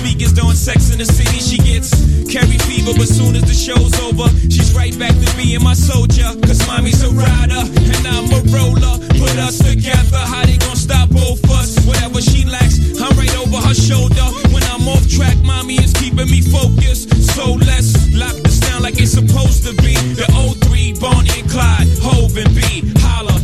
speakers doing Sex in the City. She gets carry fever, but soon as the show's over, she's right back to being my soldier. Cause mommy's a rider and I'm a roller. Put us together, how they gon' stop both us? Whatever she lacks, I'm right over her shoulder. When I'm off track, mommy is keeping me focused. So let's lock this down like it's supposed to be. The 03, Bonnie and Clyde, Hove and B. Holla.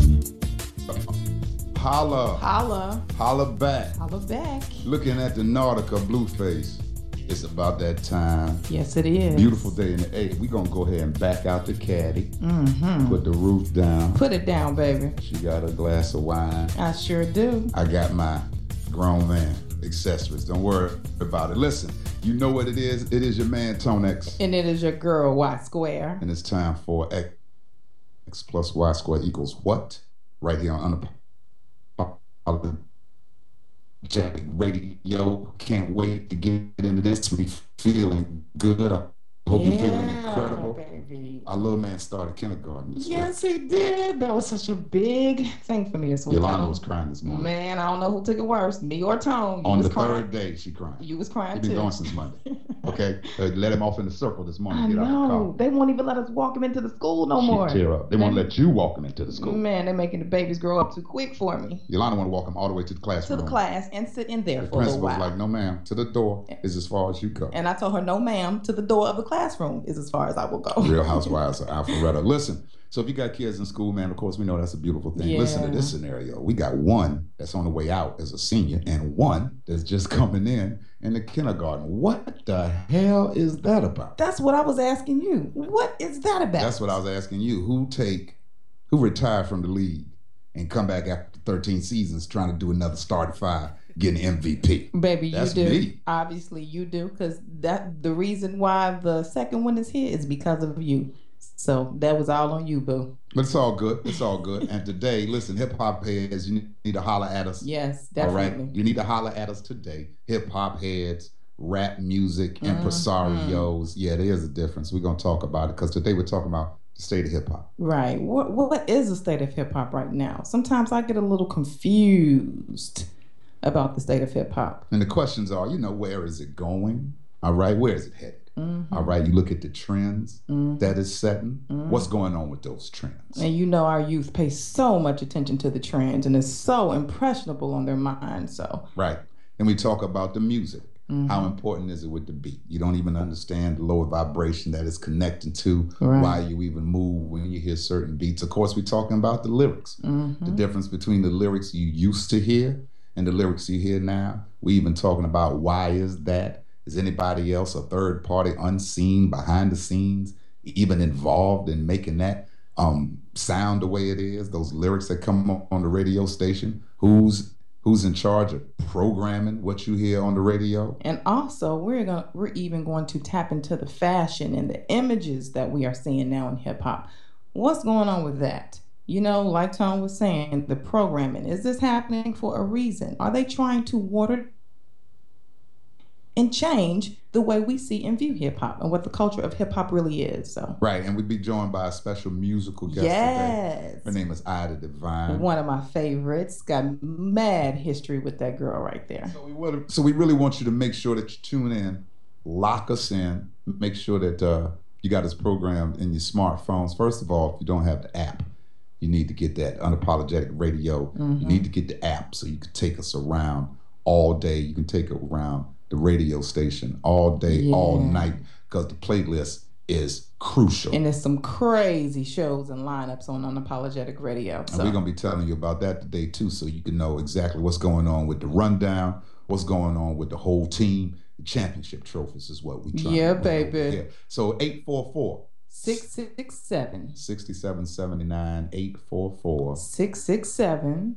Holla. Holla. Holla back. Holla back. Looking at the Nautica Blueface. It's about that time. Yes, it is. Beautiful day in the A. We gonna go ahead and back out the caddy. Mm-hmm. Put the roof down. Put it down, baby. She got a glass of wine. I sure do. I got my grown man accessories. Don't worry about it. Listen, you know what it is. It is your man, Tonex. And it is your girl, Y Square. And it's time for X plus Y squared equals what? Right here on Unapologetic Radio. Can't wait to get into this. Me feeling good. I hope you're feeling incredible. Baby. Our little man started kindergarten this week. Yes, he did. That was such a big thing for me this week. Yolanda was crying this morning. Man, I don't know who took it worse, me or Tone. On the third day, she cried. You was crying too. He's been going since Monday. Okay, let him off in the circle this morning. I Get out the car. know. They won't even let us walk him into the school no more. Tear up. They won't let you walk him into the school. Man, they're making the babies grow up too quick for me. Yolanda want to walk him all the way to the classroom. To the class and sit in there the for a little while. principal's like, no ma'am, to the door is as far as you go. And I told her, no ma'am, to the door of the classroom is as far as I will go. Real Housewives of Alpharetta. Listen, so if you got kids in school, man, of course we know that's a beautiful thing. Yeah. Listen to this scenario. We got one that's on the way out as a senior and one that's just coming in the kindergarten. What the hell is that about? That's what I was asking you. What is that about? That's what I was asking you. Who retired from the league and come back after 13 seasons trying to do another start at 5, getting MVP? Baby, That's you do. me. Obviously you do, because the reason why the second one is here is because of you. So that was all on you, boo. But it's all good. It's all good. And today, listen, hip hop heads, you need to holler at us. Yes, definitely. All right, you need to holler at us today. Hip hop heads, rap music, impresarios. Yeah, there is a difference. We're gonna talk about it because today we're talking about the state of hip hop. Right. What is the state of hip hop right now? Sometimes I get a little confused about the state of hip hop. And the questions are, where is it going? All right, where is it headed? Mm-hmm. All right, you look at the trends that is setting. What's going on with those trends? And our youth pay so much attention to the trends and is so impressionable on their minds. So right. And we talk about the music. How important is it with the beat? You don't even understand the lower vibration that is connecting to why you even move when you hear certain beats. Of course, we're talking about the lyrics. The difference between the lyrics you used to hear and the lyrics you hear now. We even talking about why is that? Is anybody else, a third party, unseen, behind the scenes, even involved in making that sound the way it is? Those lyrics that come on the radio station, who's in charge of programming what you hear on the radio? And also, we're even going to tap into the fashion and the images that we are seeing now in hip hop. What's going on with that? Like Tom was saying, the programming, is this happening for a reason? Are they trying to water and change the way we see and view hip-hop and what the culture of hip-hop really is? So right, and we'd be joined by a special musical guest today. Her name is Ida Divine. One of my favorites. Got mad history with that girl right there. So we really want you to make sure that you tune in, lock us in, make sure that you got us programmed in your smartphones. First of all, if you don't have the app, you need to get that Unapologetic Radio. You need to get the app so you can take us around all day. You can take it around the radio station all day, all night, because the playlist is crucial. And there's some crazy shows and lineups on Unapologetic Radio. And we're going to be telling you about that today, too, so you can know exactly what's going on with the rundown, what's going on with the whole team. The championship trophies is what we try. Yeah, baby. Yeah. So 844 667 6779 844 667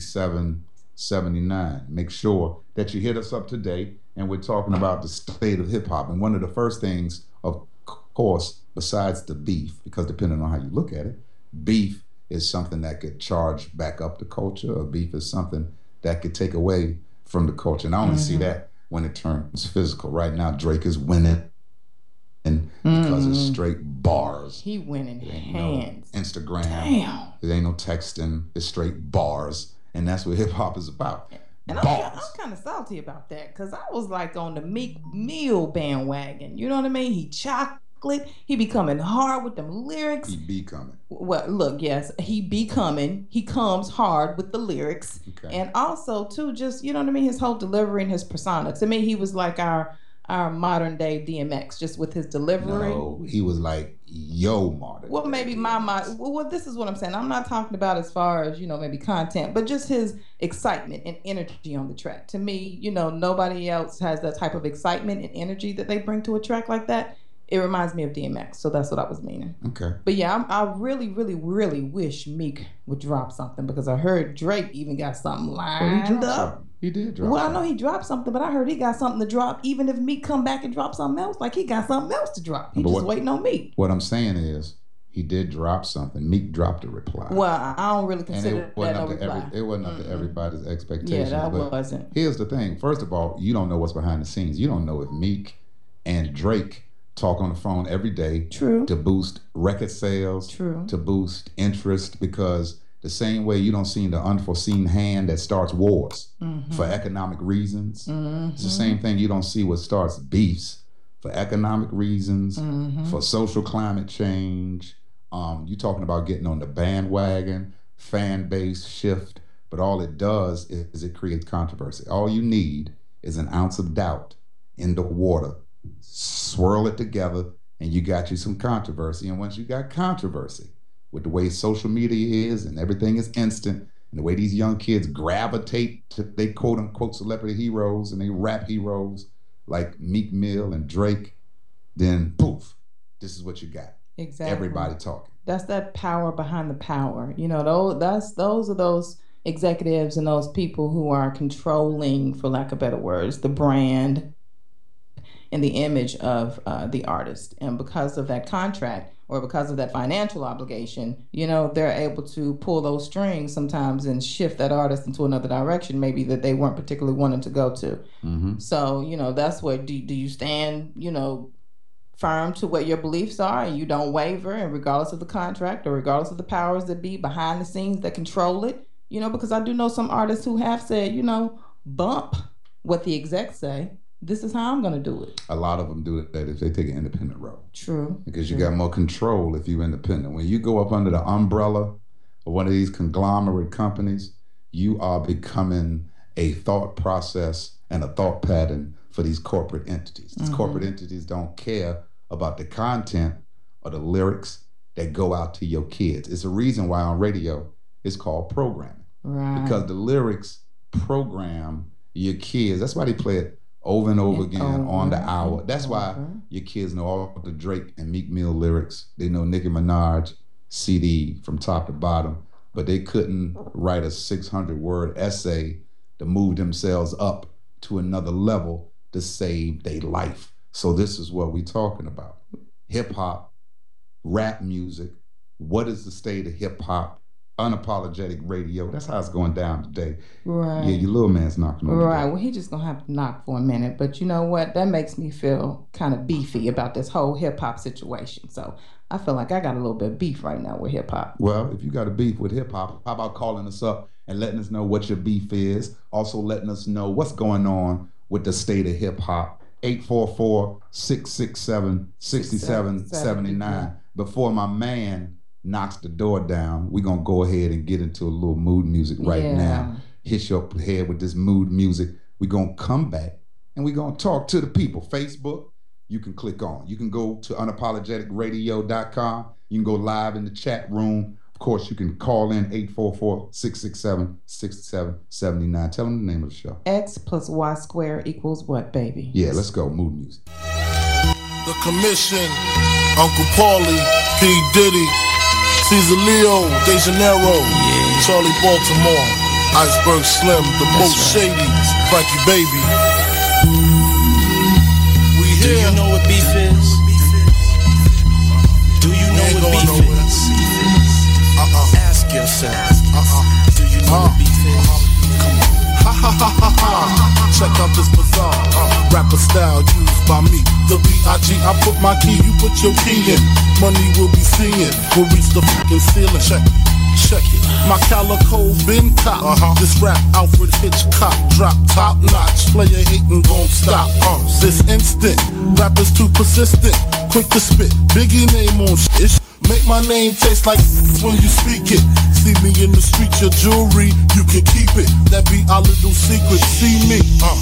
6779. Make sure that you hit us up today, and we're talking about the state of hip hop. And one of the first things, of course, besides the beef, because depending on how you look at it, beef is something that could charge back up the culture, or beef is something that could take away from the culture. And I only see that when it turns physical. Right now, Drake is winning. And because it's straight bars. He winning hands. No Instagram. Damn. There ain't no texting. It's straight bars. And that's what hip hop is about. And I'm kind of salty about that because I was like on the Meek Mill bandwagon. You know what I mean? He chocolate. He be coming hard with them lyrics. He be coming. Well, look, yes, he be coming. He comes hard with the lyrics. Okay. And also, too, just, you know what I mean? His whole delivery and his persona. To me, he was like our modern day DMX, just with his delivery. No, he was like modern. Well, maybe well, this is what I'm saying. I'm not talking about as far as, maybe content, but just his excitement and energy on the track. To me, nobody else has that type of excitement and energy that they bring to a track like that. It reminds me of DMX, so that's what I was meaning. Okay. But yeah, I really, really, really wish Meek would drop something because I heard Drake even got something lined up. He did drop something. I know he dropped something, but I heard he got something to drop. Even if Meek come back and drop something else, like he got something else to drop. He's just waiting on Meek. What I'm saying is, he did drop something. Meek dropped a reply. Well, I don't really consider that a reply. It wasn't up to everybody's expectations. Yeah, that wasn't. Here's the thing. First of all, you don't know what's behind the scenes. You don't know if Meek and Drake talk on the phone every day. True. To boost record sales. True. To boost interest, because the same way you don't see the unforeseen hand that starts wars for economic reasons. It's the same thing you don't see what starts beefs for economic reasons, for social climate change. You're talking about getting on the bandwagon, fan base shift, but all it does is it creates controversy. All you need is an ounce of doubt in the water. Swirl it together, and you got you some controversy. And once you got controversy, with the way social media is and everything is instant, and the way these young kids gravitate to they quote unquote celebrity heroes and they rap heroes like Meek Mill and Drake, then poof, this is what you got. Exactly. Everybody talking. That's that power behind the power. Those are those executives and those people who are controlling, for lack of better words, the brand and the image of the artist. And because of that contract or because of that financial obligation, they're able to pull those strings sometimes and shift that artist into another direction, maybe that they weren't particularly wanting to go to. So, that's where do you stand, firm to what your beliefs are and you don't waver, and regardless of the contract or regardless of the powers that be behind the scenes that control it, because I do know some artists who have said, bump what the execs say. This is how I'm going to do it. A lot of them do that if they take an independent road. True. Because you got more control if you're independent. When you go up under the umbrella of one of these conglomerate companies, you are becoming a thought process and a thought pattern for these corporate entities. These corporate entities don't care about the content or the lyrics that go out to your kids. It's a reason why on radio it's called programming. Right. Because the lyrics program your kids. That's why they play it over and over again on the hour. That's why your kids know all the Drake and Meek Mill lyrics. They know Nicki Minaj CD from top to bottom, but they couldn't write a 600-word essay to move themselves up to another level to save their life. So this is what we're talking about. Hip-hop, rap music. What is the state of hip-hop? Unapologetic radio. That's how it's going down today. Right. Yeah, your little man's knocking on the door. Right. Well, he just gonna have to knock for a minute. But you know what? That makes me feel kind of beefy about this whole hip hop situation. So I feel like I got a little bit of beef right now with hip hop. Well, if you got a beef with hip hop, how about calling us up and letting us know what your beef is? Also letting us know what's going on with the state of hip hop. 844-667-6779. Before my man knocks the door down, we're going to go ahead and get into a little mood music right now. Hit your head with this mood music. We're going to come back and we're going to talk to the people. Facebook, you can click on. You can go to unapologeticradio.com. You can go live in the chat room. Of course, you can call in 844-667-6779. Tell them the name of the show. X plus Y squared equals what, baby? Yeah, let's go. Mood music. The Commission, Uncle Paulie, P. Diddy, Cesar Leo, De Janeiro, Charlie Baltimore, Iceberg Slim, the most shady, Frankie Baby. We here. Do you know what beef is? Do you know what beef is? Ask yourself. Do you know what beef is? Come on. Ha ha ha ha ha. Check out this bizarre rapper style used by me. The B.I.G. I put my key, you put your key in. Money will be seeing. We'll reach the fucking ceiling. Check. Check it, my calico been cop. This rap Alfred Hitchcock, drop top notch. Player hating gon' stop. This instant, rappers too persistent, quick to spit. Biggie name on shit. Make my name taste like when you speak it. See me in the street, your jewelry, you can keep it. That be our little secret. See me,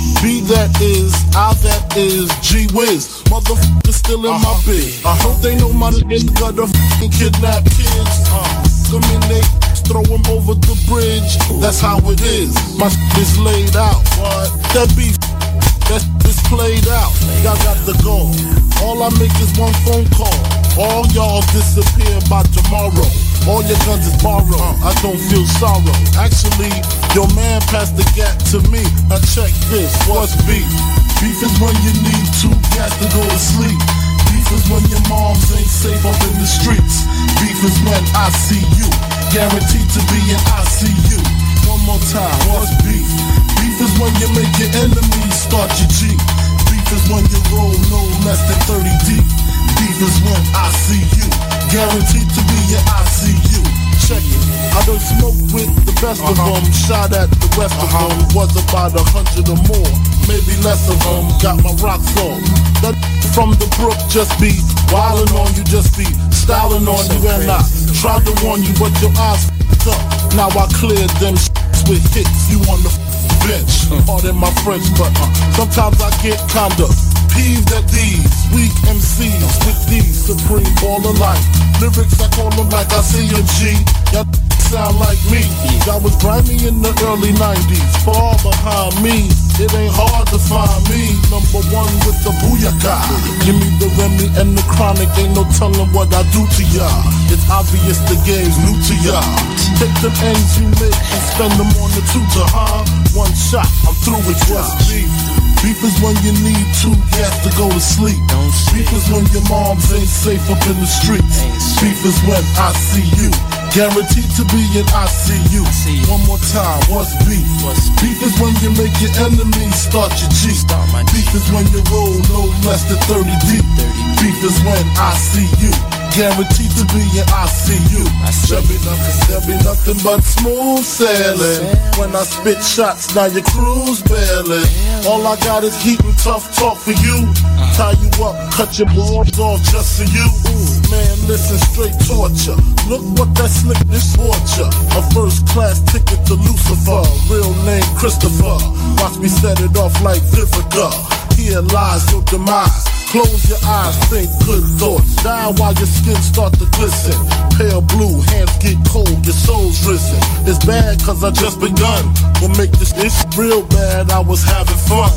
B that is, I that is, G Wiz. Motherfucker still in my bed. I hope they know my nigga got the fucking kidnap kids. Come in, they throw them over the bridge. That's how it is. My is laid out. What? That beef, that is played out. Y'all got the goal. All I make is one phone call. All y'all disappear by tomorrow. All your guns is borrowed. I don't feel sorrow. Actually, your man passed the gap to me. Now check this. What's beef? Beef is when you need two gas to go to sleep. Beef is when your moms ain't safe up in the streets. Beef is when I see you, guaranteed to be in ICU. One more time, what's beef? Beef is when you make your enemies start your G. Beef is when you roll no less than 30 deep. Beef is when I see you, guaranteed to be in ICU. Check it, I done smoked with the best of them, shot at the rest of them. Was about 100 or more, maybe less of them. Got my rocks on. That from the brook just be wildin' on you, just be styling on you. And I tried to warn you, but your eyes f***ed up. Now I cleared them with hits. You on the bench, pardon my French, but sometimes I get kinda peeved at these weak MCs with these supreme baller life lyrics. I call them like I see a G. Y'all sound like me. Y'all was grimy in the early 90s, far behind me. It ain't hard to find me. Number one with the booyaka. Give me the Remy and the Chronic. Ain't no telling what I do to y'all. It's obvious the game's new to y'all. Take the ends you make and spend them on the tutor, huh? One shot, I'm through with y'all. Beef is when you need two gas to go to sleep. Beef is when your moms ain't safe up in the streets. Beef is when I see you, guaranteed to be in ICU. One more time, what's beef? Beef is when you make your enemies start your G. Beef is when you roll no less than 30 deep. Beef is when I see you, guaranteed to be in ICU. There'll be nothing but smooth sailing. When I spit shots, now your crew's bailing. All I got is heat and tough talk for you. Tie you up, cut your balls off just for you. Man, listen, straight torture. Look what that slickness torture. A first class ticket to Lucifer. Real name Christopher. Watch me set it off like Vivica. Here lies your demise. Close your eyes, think good thoughts. Die while your skin start to glisten. Pale blue, hands get cold, your soul's risen. It's bad cause I just begun. What make this real bad, I was having fun.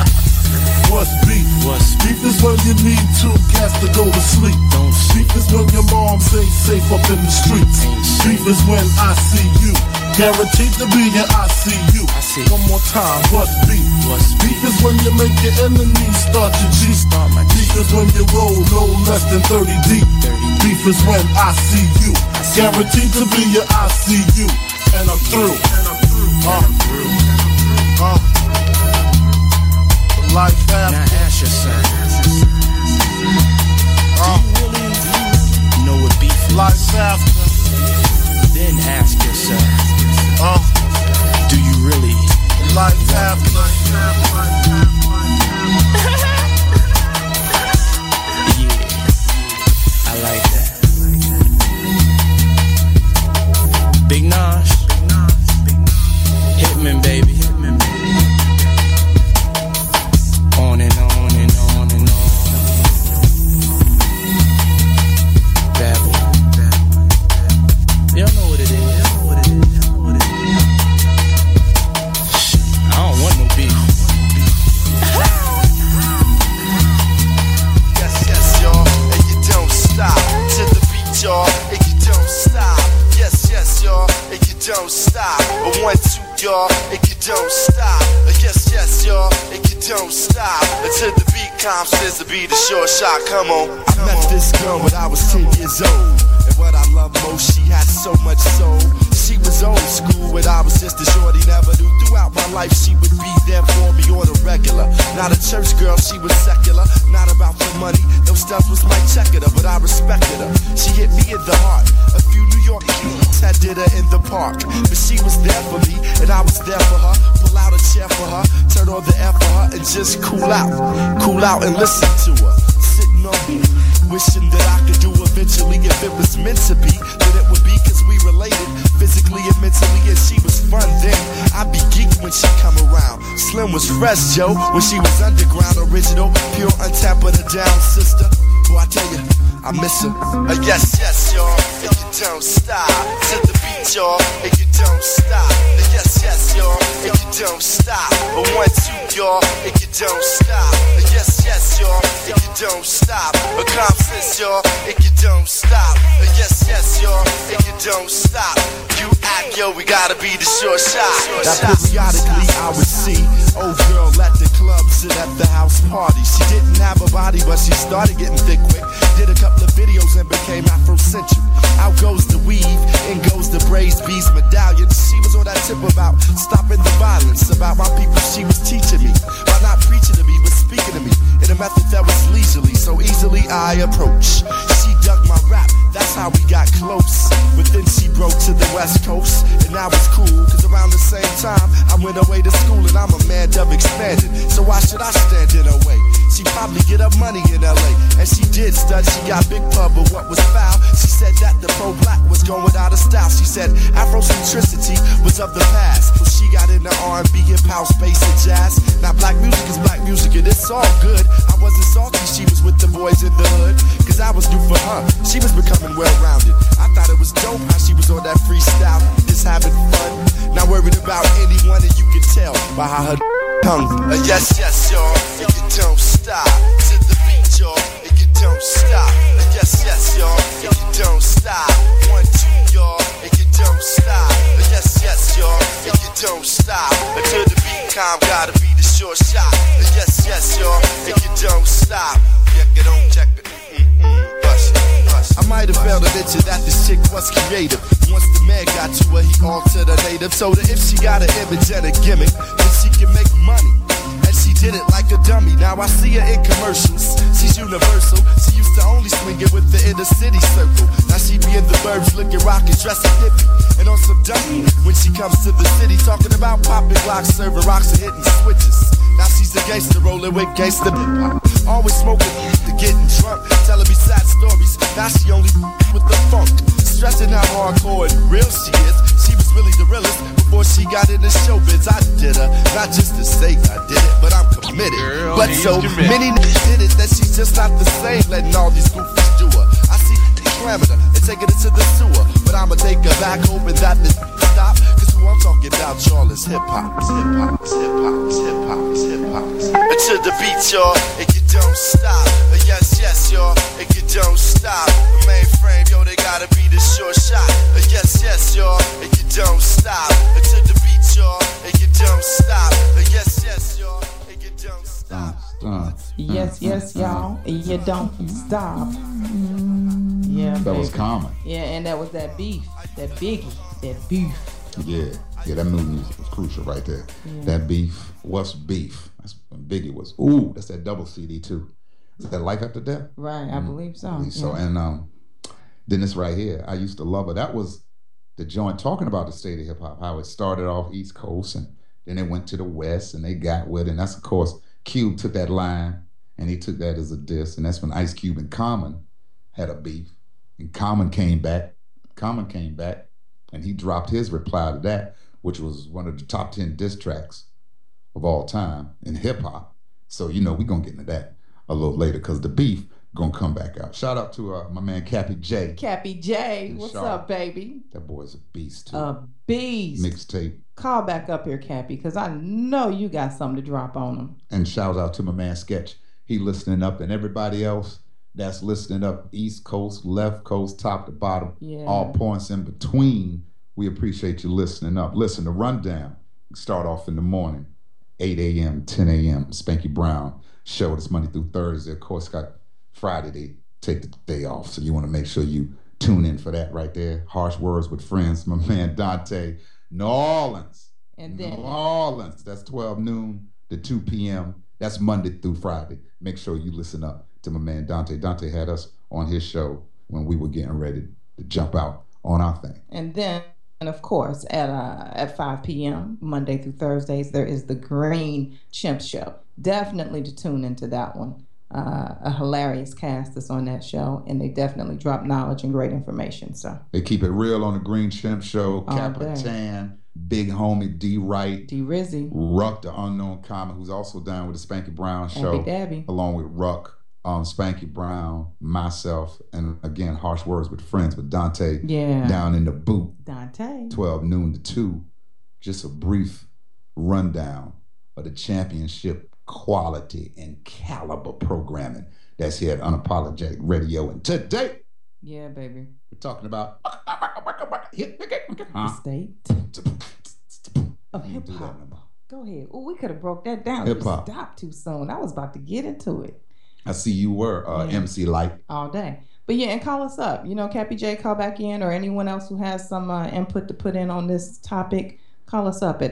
What's beef? Beef is when you need two cats to go to sleep. Beef is when your moms ain't safe up in the streets. Beef is when I see you, guaranteed to be in ICU. One more time, what's beef? Beef is when you make your enemies start your G. Beef is when you roll no less than 30 deep. Beef is when I see you, guaranteed to be in ICU. And I'm through. Life after. Now ask yourself, do you really know what beef is? Life after. Then ask yourself, do you really? Life after. Yeah, I like that. Big Nosh, Hitman, baby. On and on and on and on. Babble. Y'all know what it is. I don't want no beef. Yes, y'all, and you don't stop to the beat, y'all, and you don't stop. Yes, y'all, and you don't stop. 1, 2, y'all, and you don't stop. Yes, y'all, and you don't stop until the beat comes. Says the beat is short shot. Come on. I met this girl when I was 10 years old, and what I love most, she had so much soul. She was old school when I was just a shorty, never knew. Throughout my life, she would be there for me on the regular. Not a church girl, she was secular. Not about the money, those stuff was my checker, but I respected her. She hit me in the heart. A few few New York kids had did her in the park. But she was there for me, and I was there for her. Pull out a chair for her, turn on the air for her, and just cool out and listen to her. Sitting on me, wishing that I could do eventually. If it was meant to be, then it would be, cause we related physically and mentally, and she was fun then. I'd be geeked when she come around. Slim was fresh, Joe, when she was underground, original, pure, untapped, but a down sister. Boy, I tell you, I miss her. Yes, yes, y'all, if you don't stop. To the beat, y'all, if you don't stop. Yes, yes, y'all, if you don't stop. 1, 2, y'all, if you don't stop. Yes, yes, y'all, if you don't stop. A confidence, y'all, if you don't stop. Yes, yes, y'all, if you don't stop. You act, yo, we gotta be the short shot. Now periodically I would see old girl at the club, sit at the house party. She didn't have a body, but she started getting thick quick. Did a couple of videos and became Afrocentric. Out goes the weave, in goes the braids, beads, medallions. She was on that tip about stopping the violence. About my people she was teaching me, by not preaching to me, but speaking to me in a method that was leisurely, so easily I approach. She dug my rap, that's how we got close. But then she broke to the West Coast, and that was cool, cause around the same time I went away to school, and I'm a man dove expanded. So why should I stand in her way? She probably get up money in LA, and she did stud, she got big pub, but what was foul? She said that the pro-black was going out of style. She said Afrocentricity was of the past, so she got into R&B, hip-house, bass, and jazz. Now black music is black music, and it's all good. I wasn't salty, she was with the boys in the hood, cause I was new for her. She was becoming well-rounded. I thought it was dope how she was on that freestyle, just having fun, not worried about anyone, and you can tell by how her tongue. Yes, yes, y'all, if you don't stop. To the beat, y'all, if you don't stop. Yes, yes, y'all, if you don't stop. 1, 2, y'all, if you don't stop. Yes, yes, y'all, if you don't stop. To the beat, calm, gotta be the short shot. Yes, yes, y'all, if you don't stop. Check it on, check it. I might have failed to mention that this chick was creative. Once the man got to her, he altered her native. Told her if she got an image and a gimmick, then she can make money. And she did it like a dummy. Now I see her in commercials. She's universal. She used to only swing it with the inner city circle. Now she be in the burbs looking rockin', dressing hippie. And on some dummy when she comes to the city, talking about popping blocks, serving rocks and hitting switches. Now she's a gangster rolling with gangster hip-hop. Always smoking, getting drunk, telling me sad stories. Now she only with the funk, stressing how hardcore and real she is. She was really the realest before she got into showbiz. I did her, not just to say I did it, but I'm committed. Girl, but so many did it that she's just not the same, letting all these goofies do her. I see clamming her and taking it to the sewer, but I'ma take her back, hoping that this stop. Cause who I'm talking about, y'all, is hip-hop. Hip-hop, hip-hop, hip-hop, hip-hop. To the beat, y'all, if you don't stop. Yes, yes, y'all, if you don't stop. The mainframe, yo, they gotta be the short shot. Yes, yes, y'all, if you don't stop. To the beat, y'all, if you don't stop. Yes, yes, y'all, if you don't stop. Yes, yes, y'all, you don't stop. Yeah, that baby. was common. Yeah, and that was that beef, that biggie, that beef. Yeah, that movie was crucial right there. Yeah. That beef, what's beef? That's when Biggie was. That's that double CD too. Is that Life After Death? Right, I believe so. So, and then this right here, I used to love her. That was the joint talking about the state of hip hop, how it started off East Coast and then it went to the West and they got with it. And that's, of course, Cube took that line and he took that as a diss. And that's when Ice Cube and Common had a beef. And Common came back and he dropped his reply to that, which was one of the top 10 diss tracks of all time in hip hop. So, we're going to get into that a little later because the beef going to come back out. Shout out to my man Cappy J. Cappy J, what's up, baby? That boy's a beast, too. A beast. Mixtape. Call back up here, Cappy, because I know you got something to drop on him. And shout out to my man Sketch. He listening up, and everybody else that's listening up, East Coast, left coast, top to bottom, all points in between. We appreciate you listening up. Listen, the rundown. Start off in the morning, 8 a.m., 10 a.m., Spanky Brown show this Monday through Thursday. Of course, got Friday, they take the day off, so you want to make sure you tune in for that right there. Harsh Words with Friends, my man Dante, New Orleans. And then New Orleans, that's 12 noon to 2 p.m. That's Monday through Friday. Make sure you listen up to my man Dante. Dante had us on his show when we were getting ready to jump out on our thing. And then, and of course, at 5 p.m. Monday through Thursdays, there is the Green Chimp Show. Definitely to tune into that one. A hilarious cast that's on that show, and they definitely drop knowledge and great information. So they keep it real on the Green Chimp Show. Capitan, Big Homie D Wright, D Rizzy, Ruck the Unknown Comic, who's also down with the Spanky Brown Show, Dabby. Along with Ruck, Spanky Brown, myself, and again Harsh Words with Friends with Dante. Down in the boot. Dante. 12 noon to 2. Just a brief rundown of the championship quality and caliber programming that's here at Unapologetic Radio. And today, yeah, baby, we're talking about the state of hip hop. Go ahead. Oh, we could have broke that down. Hip hop. Stopped too soon. I was about to get into it. I see you were MC Light all day. But yeah, and call us up. You know, Cappy J, call back in, or anyone else who has some input to put in on this topic. Call us up at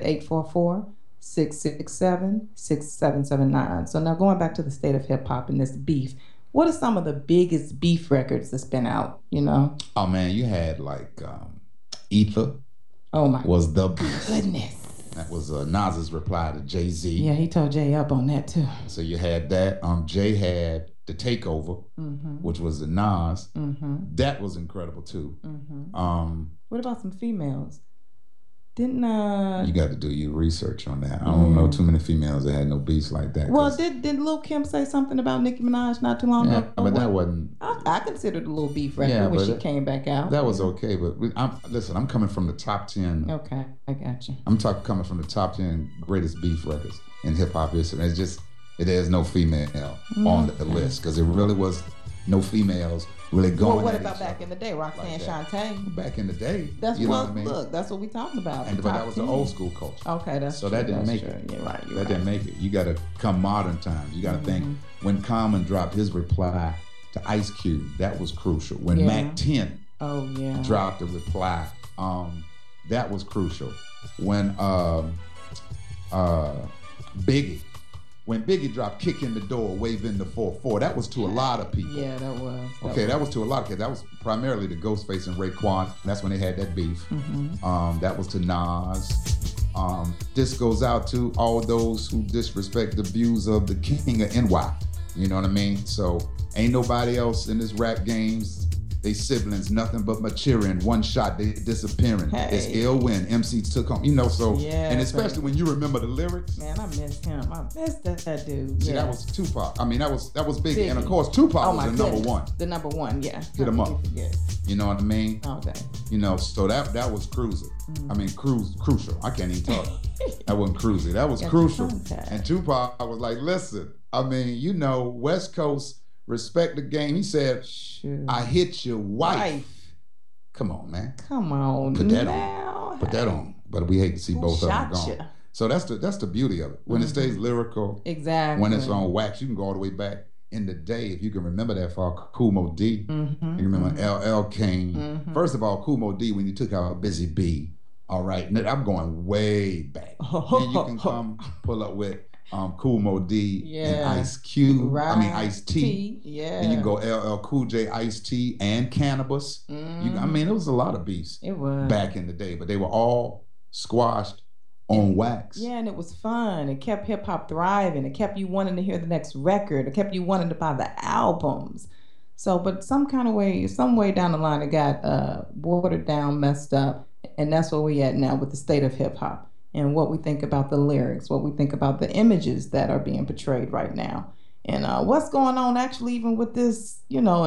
844-667-6779. So now going back to the state of hip hop and this beef, what are some of the biggest beef records that's been out, you know? Oh man, you had like Ether. Oh my was the beef. Goodness. That was Nas's reply to Jay-Z. Yeah, he told Jay up on that too. So you had that. Jay had The Takeover, which was the Nas. That was incredible too. What about some females? Didn't you got to do your research on that. I don't know too many females that had no beefs like that. Well, did Lil Kim say something about Nicki Minaj not too long ago? But that wasn't. I considered a little beef record when she came back out. That was okay, but I'm coming from the top 10. Okay, I got you. I'm coming from the top 10 greatest beef records in hip hop history. It's just there's no female on the list because it really was no females really going. Well, what about back in the day, Roxanne Shante? Back in the day, that's what I mean. Look, that's what we talking about. But that was the old school culture. Okay, that's so that didn't make it. Yeah, right. That didn't make it. You got to come modern times. You got to think when Common dropped his reply to Ice Cube, that was crucial. When Mac 10 dropped the reply, that was crucial. When Biggie. When Biggie dropped Kick in the Door, Wave in the 4-4, that was to a lot of people. Yeah, that was. That was to a lot of kids. That was primarily to Ghostface and Raekwon. That's when they had that beef. That was to Nas. This goes out to all those who disrespect the views of the king of NY. You know what I mean? So ain't nobody else in this rap games. They siblings, nothing but maturing. One shot, they disappearing. Hey. It's ill when MC took home. You know, so, and especially when you remember the lyrics. Man, I miss him. I miss that dude. See, that was Tupac. I mean, that was Biggie. And of course, Tupac was the number one. The number one, yeah. Hit him up. You know what I mean? Okay. You know, so that was crucial. I mean, crucial. I can't even talk. That wasn't crucial. That was crucial. And Tupac was like, listen, I mean, you know, West Coast, respect the game. He said, I hit your wife. Come on, man. Come on. Put that on. Put that on. But we hate to see both of them gone. So that's the beauty of it. When it stays lyrical. Exactly. When it's on wax, you can go all the way back in the day. If you can remember that for Kool Moe D. You remember LL King. First of all, Kool Moe D, when you took out Busy Bee. All right. I'm going way back. And you can come pull up with Kool Moe D and Ice Cube. Right. I mean Ice T. Yeah. And you can go LL Cool J, Ice T, and Cannabis. I mean, it was a lot of beefs. It was back in the day, but they were all squashed on wax. Yeah, and it was fun. It kept hip hop thriving. It kept you wanting to hear the next record. It kept you wanting to buy the albums. So, but some way down the line, it got watered down, messed up, and that's where we at now with the state of hip hop. And what we think about the lyrics, what we think about the images that are being portrayed right now. And what's going on actually even with this, you know,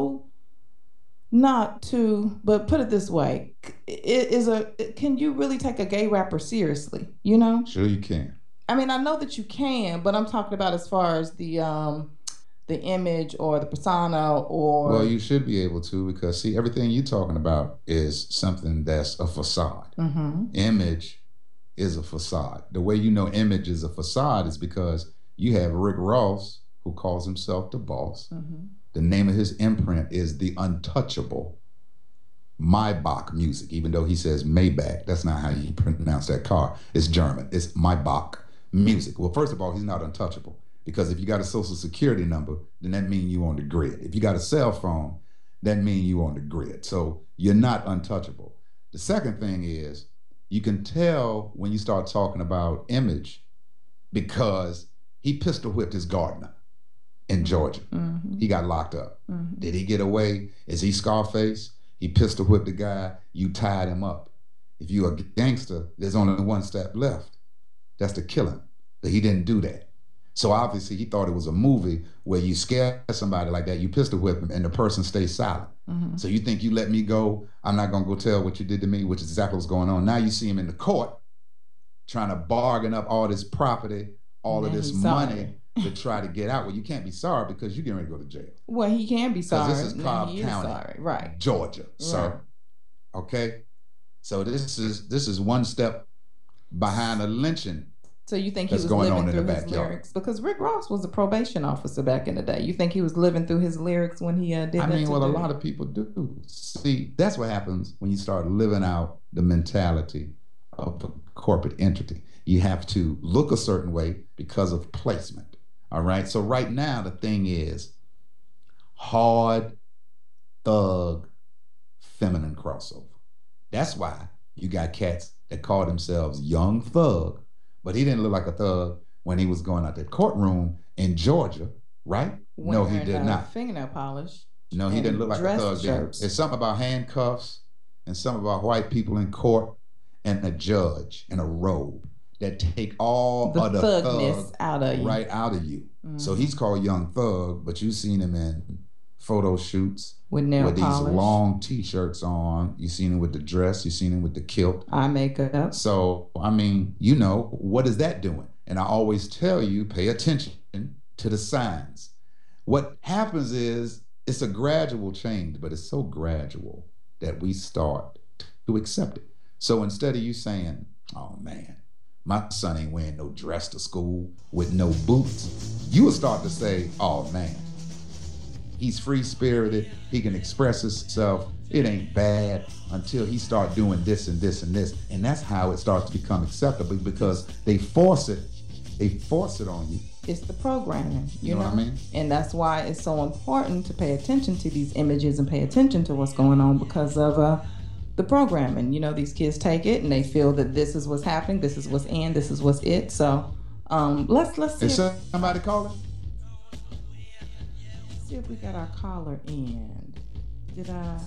but put it this way, can you really take a gay rapper seriously, you know? Sure you can. I mean, I know that you can, but I'm talking about as far as the image or the persona or... Well, you should be able to because, see, everything you're talking about is something that's a facade. Image is a facade. The way you know image is a facade is because you have Rick Ross, who calls himself the boss. The name of his imprint is The Untouchable Maybach Music, even though he says Maybach. That's not how you pronounce that car. It's German. It's Maybach Music. Well, first of all, he's not untouchable because if you got a social security number, then that means you on the grid. If you got a cell phone, that means you're on the grid. So you're not untouchable. The second thing is you can tell when you start talking about image because he pistol whipped his gardener in Georgia. Mm-hmm. He got locked up. Mm-hmm. Did he get away? Is he Scarface? He pistol whipped the guy. You tied him up. If you're a gangster, there's only one step left. That's the killing. But he didn't do that. So obviously he thought it was a movie where you scare somebody like that, you pistol whip him, and the person stays silent. Mm-hmm. So you think you let me go, I'm not gonna go tell what you did to me, which is exactly what's going on. Now you see him in the court trying to bargain up all this property, all of this money to try to get out. Well, you can't be sorry because you're getting ready to go to jail. Well, he can be sorry. This is Cobb County, right? Georgia, sir. Right. Okay, so this is one step behind a lynching. So you think he was living through his lyrics? Because Rick Ross was a probation officer back in the day. You think he was living through his lyrics when he did that? I mean, well, a lot of people do. See, that's what happens when you start living out the mentality of a corporate entity. You have to look a certain way because of placement. All right? So right now, the thing is hard, thug, feminine crossover. That's why you got cats that call themselves Young Thug, but he didn't look like a thug when he was going out that courtroom in Georgia, right? No, he did not. Fingernail polish. No, he didn't look like a thug there. It's something about handcuffs and something about white people in court and a judge in a robe that take all of the thugness out of you. Right out of you. Mm-hmm. So he's called Young Thug, but you've seen him in photo shoots with these long T-shirts on. You've seen him with the dress. You've seen him with the kilt. Eye makeup. So, I mean, what is that doing? And I always tell you, pay attention to the signs. What happens is it's a gradual change, but it's so gradual that we start to accept it. So instead of you saying, oh man, my son ain't wearing no dress to school with no boots, you will start to say, oh man, he's free-spirited, he can express himself, it ain't bad until he start doing this and this and this. And that's how it starts to become acceptable because they force it on you. It's the programming, you know what I mean? And that's why it's so important to pay attention to these images and pay attention to what's going on because of the programming. These kids take it and they feel that this is what's happening, this is what's in, this is what's it. So let's see. Is somebody calling? See if we got our caller in. Did I?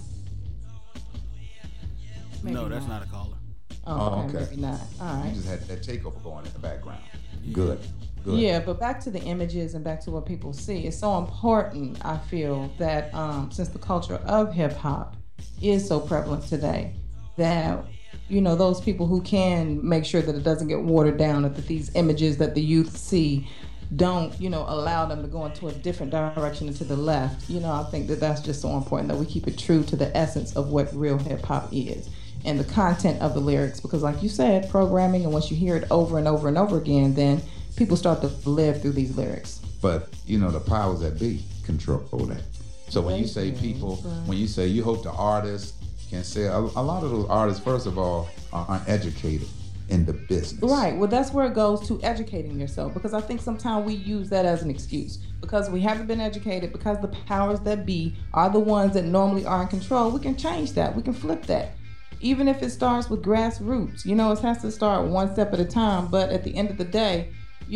Maybe no, that's not a caller. Oh, okay. Maybe not. All right. You just had that takeover going in the background. Good. Yeah, but back to the images and back to what people see. It's so important, I feel, that since the culture of hip hop is so prevalent today, that those people who can make sure that it doesn't get watered down, that these images that the youth see don't, allow them to go into a different direction and to the left. I think that that's just so important that we keep it true to the essence of what real hip hop is and the content of the lyrics. Because like you said, programming, and once you hear it over and over and over again, then people start to live through these lyrics. But, the powers that be control that. So when you say people, when you say you hope the artist can say, a lot of those artists, first of all, are uneducated in the business. Right. Well, that's where it goes to educating yourself, because I think sometimes we use that as an excuse because we haven't been educated, because the powers that be are the ones that normally are in control. We can change that. We can flip that. Even if it starts with grassroots, it has to start one step at a time. But at the end of the day,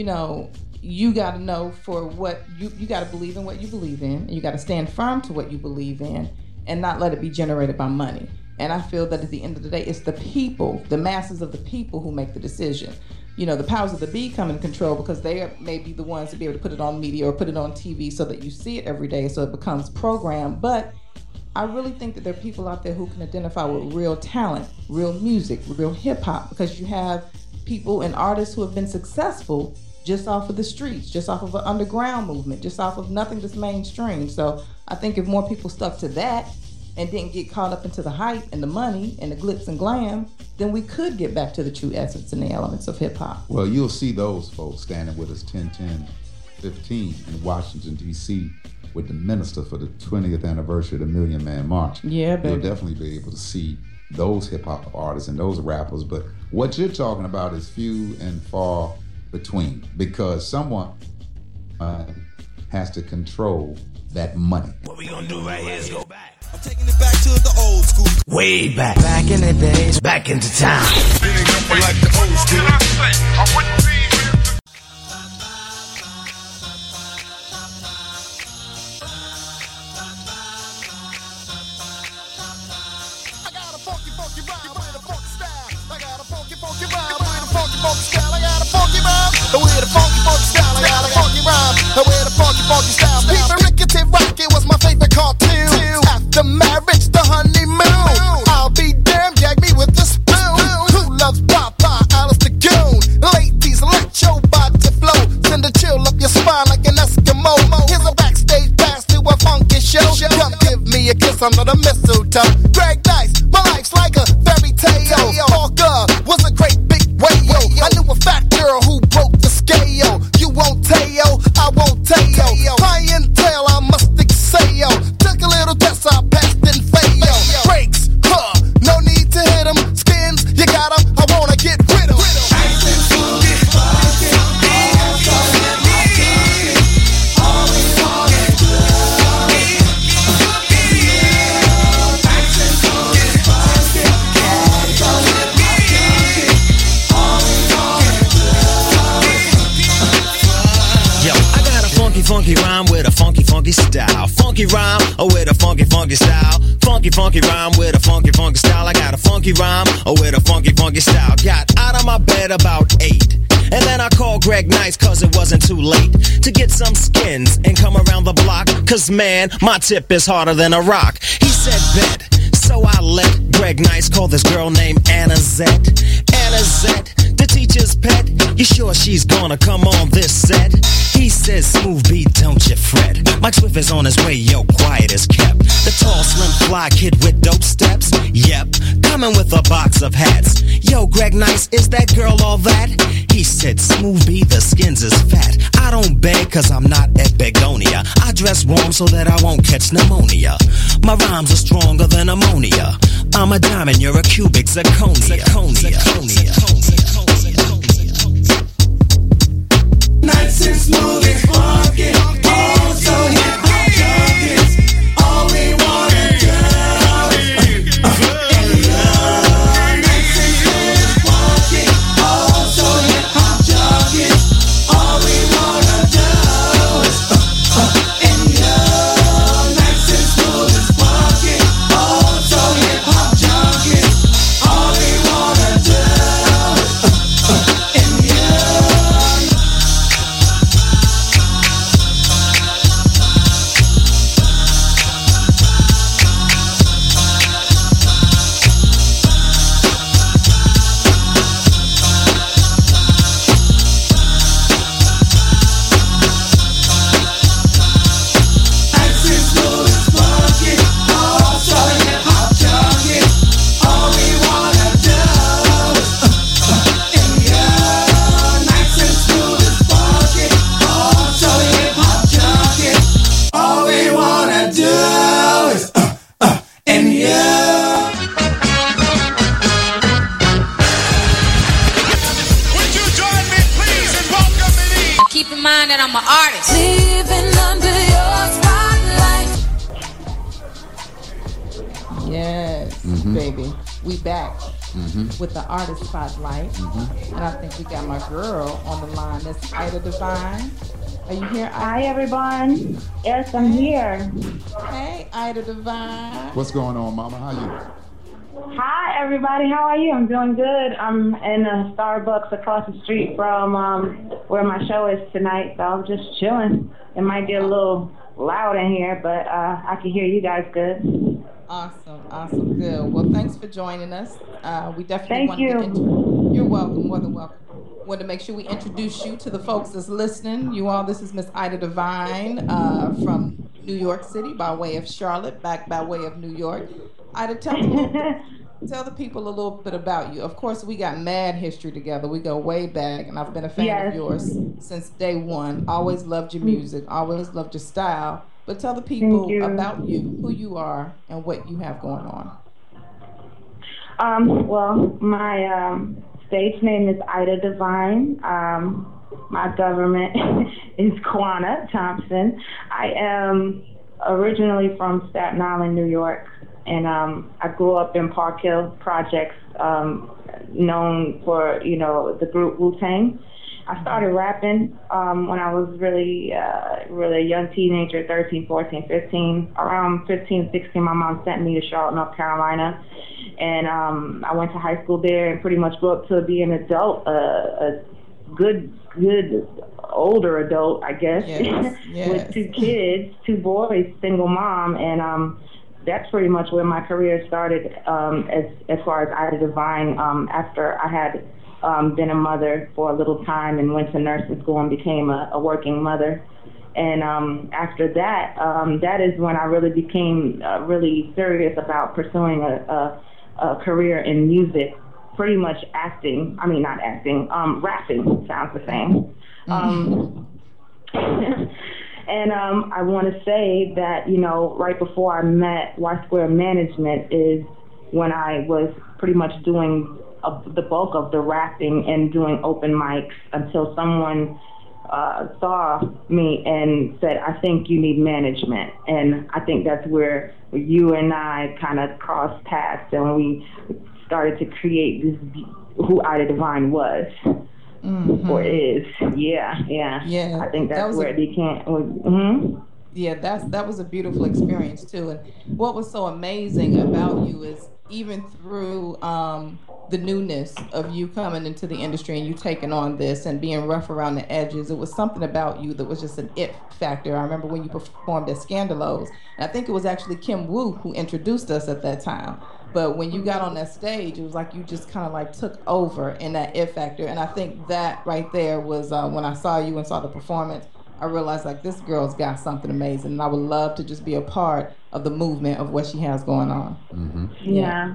you got to know for what you got to believe in what you believe in, and you got to stand firm to what you believe in and not let it be generated by money. And I feel that at the end of the day, it's the people, the masses of the people who make the decision. The powers of the be come in control because they may be the ones to be able to put it on media or put it on TV so that you see it every day, so it becomes programmed. But I really think that there are people out there who can identify with real talent, real music, real hip hop, because you have people and artists who have been successful just off of the streets, just off of an underground movement, just off of nothing that's mainstream. So I think if more people stuck to that and didn't get caught up into the hype and the money and the glitz and glam, then we could get back to the true essence and the elements of hip hop. Well, you'll see those folks standing with us 10-10-15 in Washington, D.C. with the minister for the 20th anniversary of the Million Man March. Yeah, baby. You'll definitely be able to see those hip hop artists and those rappers. But what you're talking about is few and far between, because someone has to control that money. What we gonna do right here is go back. taking it back to the old school. Way back. Back in the days, back into time. Beating up like the old school. I wouldn't be here. I got a funky rhyme with a funky style. I got a funky rhyme with a funky style. I got a funky rhyme with a funky style. I got a funky rhyme with a funky style. People Rickety Rocky was my favorite cartoon. After marriage, the honeymoon. I'll be damned, gag me with the spoon. Who loves Papa, Alice the Goon? Ladies, let your body flow. Send a chill up your spine like an Eskimo. Here's a backstage pass to a funky show. Come give me a kiss under the mistletoe. Greg Nice, my life's like a fairy tale. Parker was a great big whale. I knew a fat girl who broke the scale. You won't tell, I won't tell. Clientele, I must excel. Took a little test, I passed and failed. Breaks, no need to hit 'em. Skins, you got 'em, I wanna get rid of 'em. Funky rhyme with a funky style. Funky rhyme with a funky style. Funky rhyme with a funky style. I got a funky rhyme with a funky style. Got out of my bed about 8. And then I called Greg Nice cause it wasn't too late to get some skins and come around the block. Cause man, my tip is harder than a rock. He said bet. So I let Greg Nice call this girl named Anna Zette. Anna Zette, the teacher's pet. You sure she's gonna come on this set? He says, smooth beat, don't you fret. Mike Swift is on his way, yo, quiet as kept. The tall, slim, fly kid with dope steps. Yep, coming with a box of hats. Yo, Greg Nice, is that girl all that? He said, smooth beat, the skins is fat. I don't beg cause I'm not at Begonia. I dress warm so that I won't catch pneumonia. My rhymes are stronger than ammonia. I'm a diamond, you're a cubic zirconia. Nice and smooth and funky, oh so hip hop junkies. All we wanna do is nice and smooth and funky, oh so hip hop junkies. All we wanna do is nice and smooth and funky, oh so hip hop junkies. All we wanna do that I'm an artist. Living under your spotlight. Yes, baby. We back with the artist spotlight. And I think we got my girl on the line. That's Ida Divine. Are you here, Ida? Hi, everyone. Yes, I'm here. Hey, Ida Divine. What's going on, Mama? How you? Hi, everybody. How are you? I'm doing good. I'm in a Starbucks across the street from where my show is tonight, so I'm just chilling. It might get a little loud in here, but I can hear you guys good. Awesome, good. Well, thanks for joining us. We definitely want to You're welcome, more than welcome. Want to make sure we introduce you to the folks that's listening. You all, this is Miss Ida Divine from New York City by way of Charlotte, back by way of New York. Ida, tell the people a little bit about you. Of course, we got mad history together. We go way back, and I've been a fan of yours since day one. Always loved your music, always loved your style. But tell the people about you, who you are, and what you have going on. Well, my stage name is Ida Divine. My government is Kwana Thompson. I am originally from Staten Island, New York, and I grew up in Park Hill Projects, known for, the group Wu-Tang. I started rapping when I was really a young teenager, 13, 14, 15. Around 15, 16, my mom sent me to Charlotte, North Carolina, and I went to high school there and pretty much grew up to be an adult, a good older adult, I guess, yes. with 2 kids, 2 boys, single mom, and that's pretty much where my career started as far as Ida Divine. After I had been a mother for a little time and went to nursing school and became a working mother. And after that, that is when I really became really serious about pursuing a career in music, pretty much acting. I mean, not acting, rapping sounds the same. And I want to say that, right before I met Y Square Management is when I was pretty much doing the bulk of the rapping and doing open mics until someone saw me and said, I think you need management. And I think that's where you and I kind of crossed paths and we started to create this, who Ida Divine was. Or is. Yeah. I think that's where it became. Yeah, that was a beautiful experience too. And what was so amazing about you is even through the newness of you coming into the industry and you taking on this and being rough around the edges, it was something about you that was just an it factor. I remember when you performed at Scandalos, and I think it was actually Kim Wu who introduced us at that time. But when you got on that stage, it was like you just kind of like took over in that it factor. And I think that right there was when I saw you and saw the performance, I realized like this girl's got something amazing. And I would love to just be a part of the movement of what she has going on. Yeah.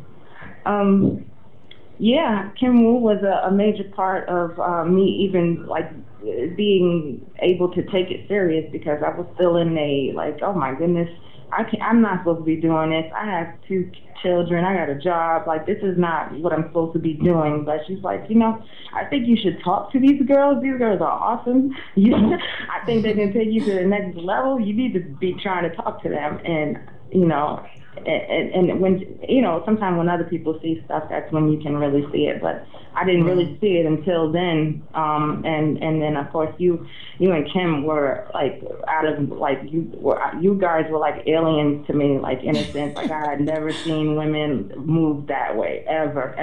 Kim Wu was a major part of me even like being able to take it serious because I was still in a like, oh my goodness, I'm not supposed to be doing this. I have 2 children. I got a job. Like, this is not what I'm supposed to be doing. But she's like, I think you should talk to these girls. These girls are awesome. I think they can take you to the next level. You need to be trying to talk to them. And, and when, sometimes when other people see stuff, that's when you can really see it. But I didn't really see it until then. And then, of course, you and Kim were like out of like you guys were like aliens to me, like in a sense. Like I had never seen women move that way ever.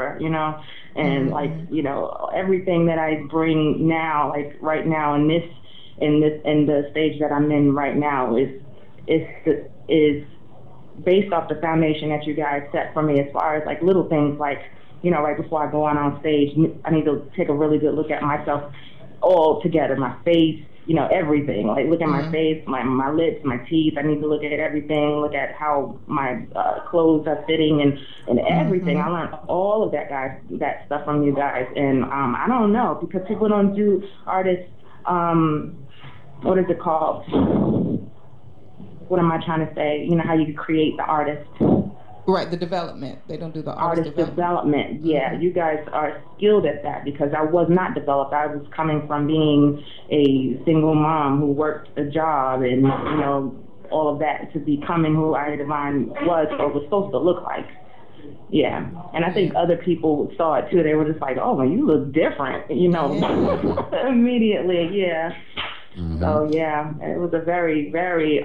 And like everything that I bring now, like right now in the stage that I'm in right now is based off the foundation that you guys set for me as far as like little things like, right before I go on stage, I need to take a really good look at myself all together, my face, everything. Like look at my face, my lips, my teeth. I need to look at everything, look at how my clothes are fitting and everything. I learned all of that stuff from you guys. And I don't know, because people don't do artists, what is it called? What am I trying to say? How you create the artist. Right, the development. They don't do the artist development. Yeah, you guys are skilled at that because I was not developed. I was coming from being a single mom who worked a job and, all of that to becoming who Ida Divine was or was supposed to look like. Yeah, and I think other people saw it too. They were just like, oh, well, you look different, immediately, yeah. So, yeah, it was a very, very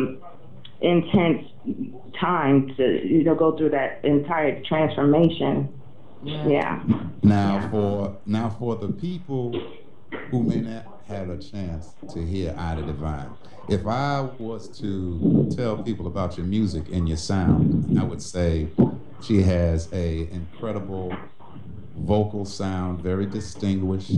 intense time to go through that entire transformation. Now for the people who may not have a chance to hear Ida Divine, if I was to tell people about your music and your sound, I would say she has a incredible vocal sound, very distinguished,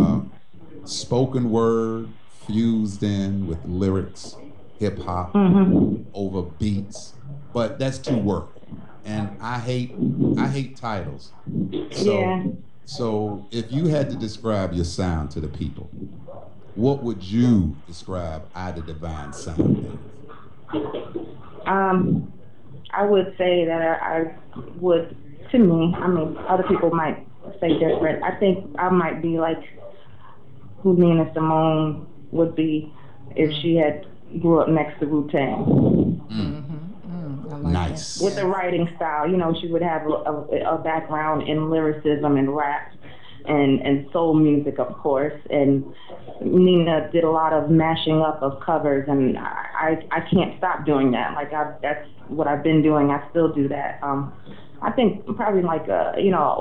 spoken word fused in with lyrics, hip hop, over beats, but that's too wordy. And I hate titles. So if you had to describe your sound to the people, what would you describe Ida Divine's sound as? I would say that I would, to me, I mean, other people might say different. I think I might be like who Nina Simone would be if she had grew up next to Wu-Tang. Like nice. With the writing style, you know, she would have a background in lyricism and rap and soul music, of course. And Nina did a lot of mashing up of covers, and I can't stop doing that. Like that's what I've been doing. I still do that. I think probably like a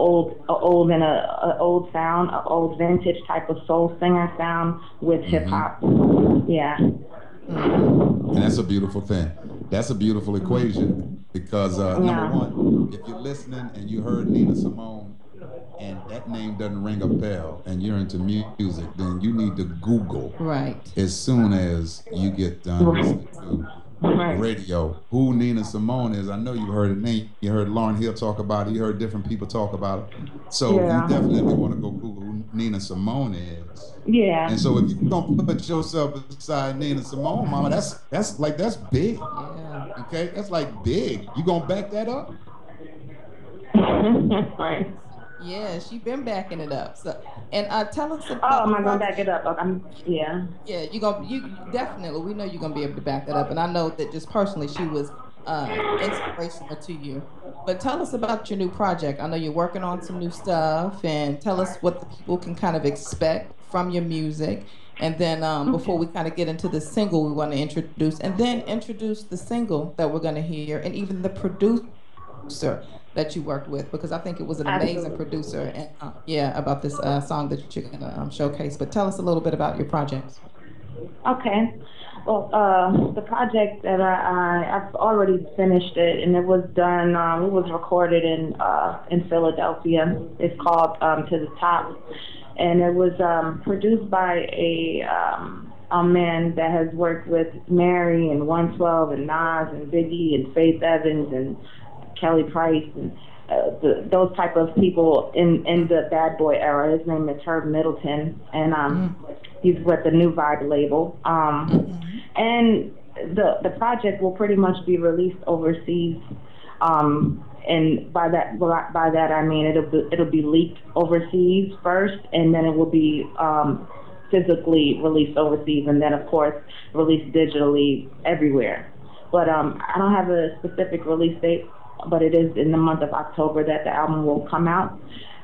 old sound, an old vintage type of soul singer sound with hip hop. Yeah. And that's a beautiful thing. That's a beautiful equation because number one, if you're listening and you heard Nina Simone and that name doesn't ring a bell and you're into music, then you need to Google as soon as you get done listening to radio who Nina Simone is. I know you heard her name. You heard Lauryn Hill talk about it. You heard different people talk about it. So you definitely want to go Google who Nina Simone is. Yeah. And so if you don't put yourself beside Nina Simone, mama, that's big. Yeah. Okay? That's like big. You gonna back that up? Right. Yeah, she been backing it up. So, and tell us about. Oh, am I gonna back it up? Yeah. Yeah, you definitely. We know you're gonna be able to back that up, and I know that just personally, she was inspirational to you. But tell us about your new project. I know you're working on some new stuff, and tell us what the people can kind of expect from your music. And then before we kind of get into the single, we want to introduce the single that we're gonna hear, and even the producer that you worked with, because I think it was an amazing producer, and about this song that you're gonna showcase. But tell us a little bit about your projects. Okay. Well, the project that I've already finished it, and it was done. It was recorded in Philadelphia. It's called To the Top, and it was produced by a man that has worked with Mary and 112 and Nas and Biggie and Faith Evans and Kelly Price and those type of people in the Bad Boy era. His name is Herb Middleton, and he's with the New Vibe label. And the project will pretty much be released overseas. And by that I mean it'll be leaked overseas first, and then it will be physically released overseas, and then of course released digitally everywhere. But I don't have a specific release date, but it is in the month of October that the album will come out.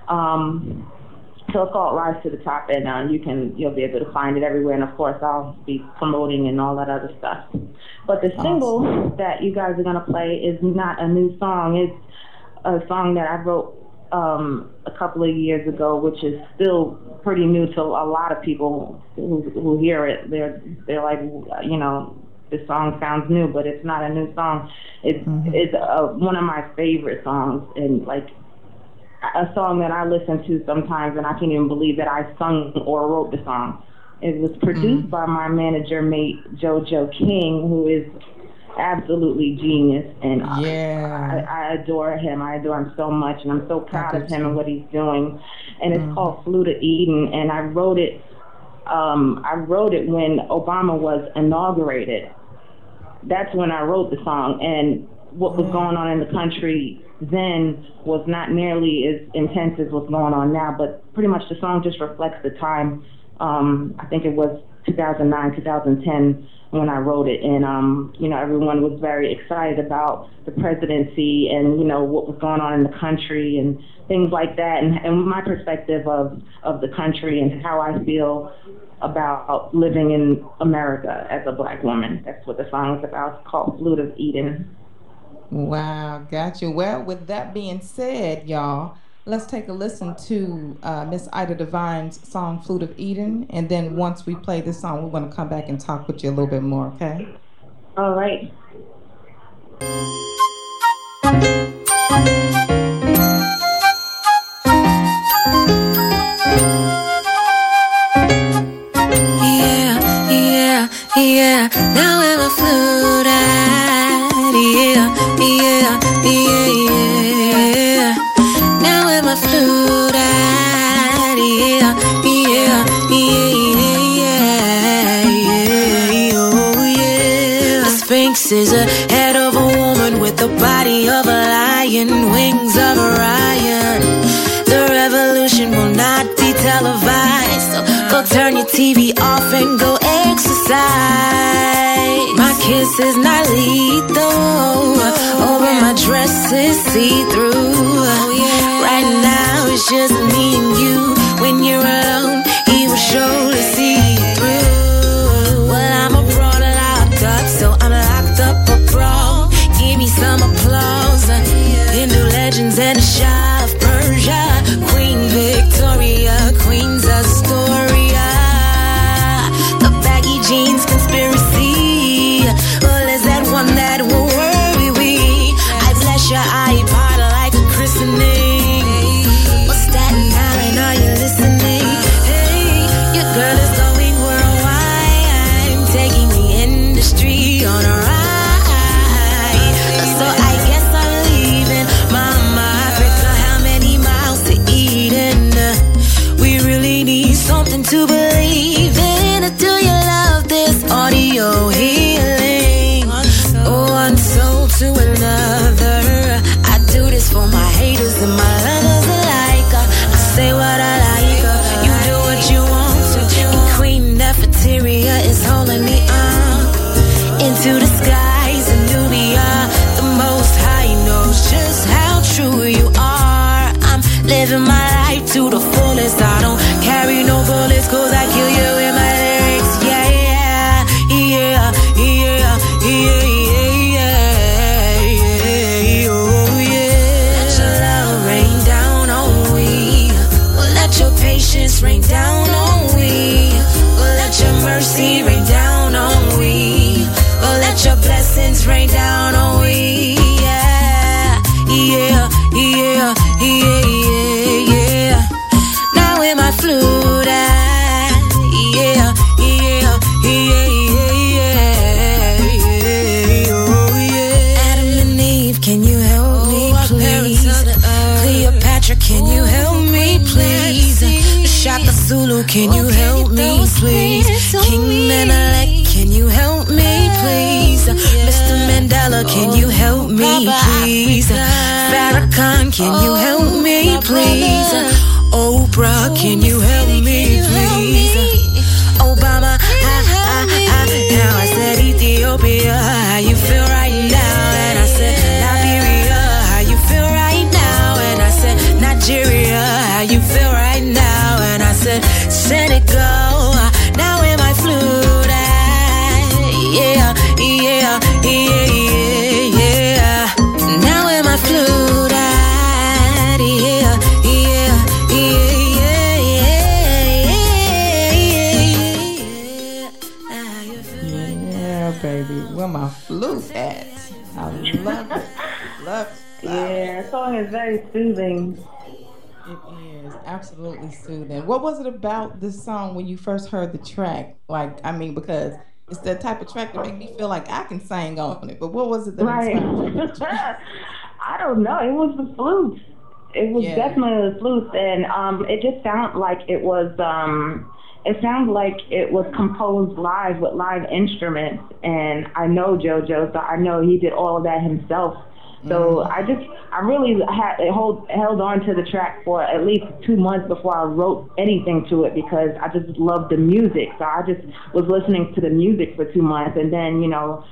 So it's called Rise to the Top, and you'll be able to find it everywhere. And of course, I'll be promoting and all that other stuff. But the single that you guys are gonna play is not a new song. It's a song that I wrote a couple of years ago, which is still pretty new to a lot of people who hear it. They're like, you know, this song sounds new, but it's not a new song. It's one of my favorite songs, and like a song that I listen to sometimes, and I can't even believe that I sung or wrote the song. It was produced by my manager mate JoJo King, who is absolutely genius, and I adore him. I adore him so much, and I'm so proud of him and what he's doing. And it's called Flute of Eden, and I wrote it when Obama was inaugurated. That's when I wrote the song, and what was going on in the country then was not nearly as intense as what's going on now, but pretty much the song just reflects the time. I think it was 2009, 2010 when I wrote it, and you know, everyone was very excited about the presidency and, you know, what was going on in the country and things like that, and my perspective of the country and how I feel about living in America as a Black woman. That's what the song is about. It's called Flute of Eden. Wow, got you. Well, with that being said, y'all, let's take a listen to Miss Ida Divine's song Flute of Eden, and then once we play this song, we're going to come back and talk with you a little bit more, okay? All right. Yeah, now I'm a flute at, yeah. Now I'm a flute at, oh yeah. The Sphinx is a head of a woman with the body of a lion, wings of Orion. The revolution will not be televised, so go turn your TV off and go exercise. inside. My kiss is not lethal. Over my dress is see-through. Right now it's just me and you. When you're alone, he will surely see you through. Well, I'm a broad locked up, so I'm locked up abroad. Give me some applause. Hindu legends and the Shah of Persia. Queen Victoria, Queen's Astoria. The baggy jeans conspiracy. Well, is that one that will worry we? I bless your iPod like a christening. What's that Island? Are you listening? Hey, your girl is going worldwide, taking the industry on a ride. So I guess I'm leaving Mama Africa. How many miles to Eden? We really need something to believe in. Do you love this audio healing? One soul to another. I do this for my haters and my lovers alike. I say what I like. You do what you want to. And Queen Nefertiti is holding me up into the skies of Nubia. The Most High knows just how true you are. I'm living my life to the fullest. I don't carry no bullets, cause I kill you with my lyrics. Yeah, yeah, yeah, yeah, yeah, yeah, yeah, oh yeah. Let your love rain down on we. Well, let your patience rain down on we. Well, let your mercy rain down on we. Well, let your blessings rain down on we. Yeah, yeah, yeah, yeah, yeah, yeah. Now with my flute at, yeah, yeah, yeah, yeah, yeah, oh yeah. Adam and Eve, can you help me please? Cleopatra, can you help me please? Shaka Zulu, can you help me please? King Menelik, can you help me please? Mr. Mandela, can you help me please? Farrakhan, can you help me please? Oprah, can you help me please? Obama, now I said Ethiopia, how you feel right now? And I said Liberia, how you feel right now? And I said Nigeria, how you feel right now? And I said Senegal, now in my flute, yeah, yeah, yeah, yeah, yeah. Now in my flute, yeah, yeah, yeah. Yeah, baby. Where my flute at? I love it. Love it. Yeah, the song is very soothing. It is absolutely soothing. What was it about this song when you first heard the track? Like, I mean, because it's that type of track that make me feel like I can sing on it. But what was it that inspired you? I don't know. It was the flute. It was definitely the flute, and it just sounded like it was. It sounded like it was composed live with live instruments, and I know JoJo, so I know he did all of that himself. So I really held on to the track for at least 2 months before I wrote anything to it, because I just loved the music. So I just was listening to the music for 2 months, and then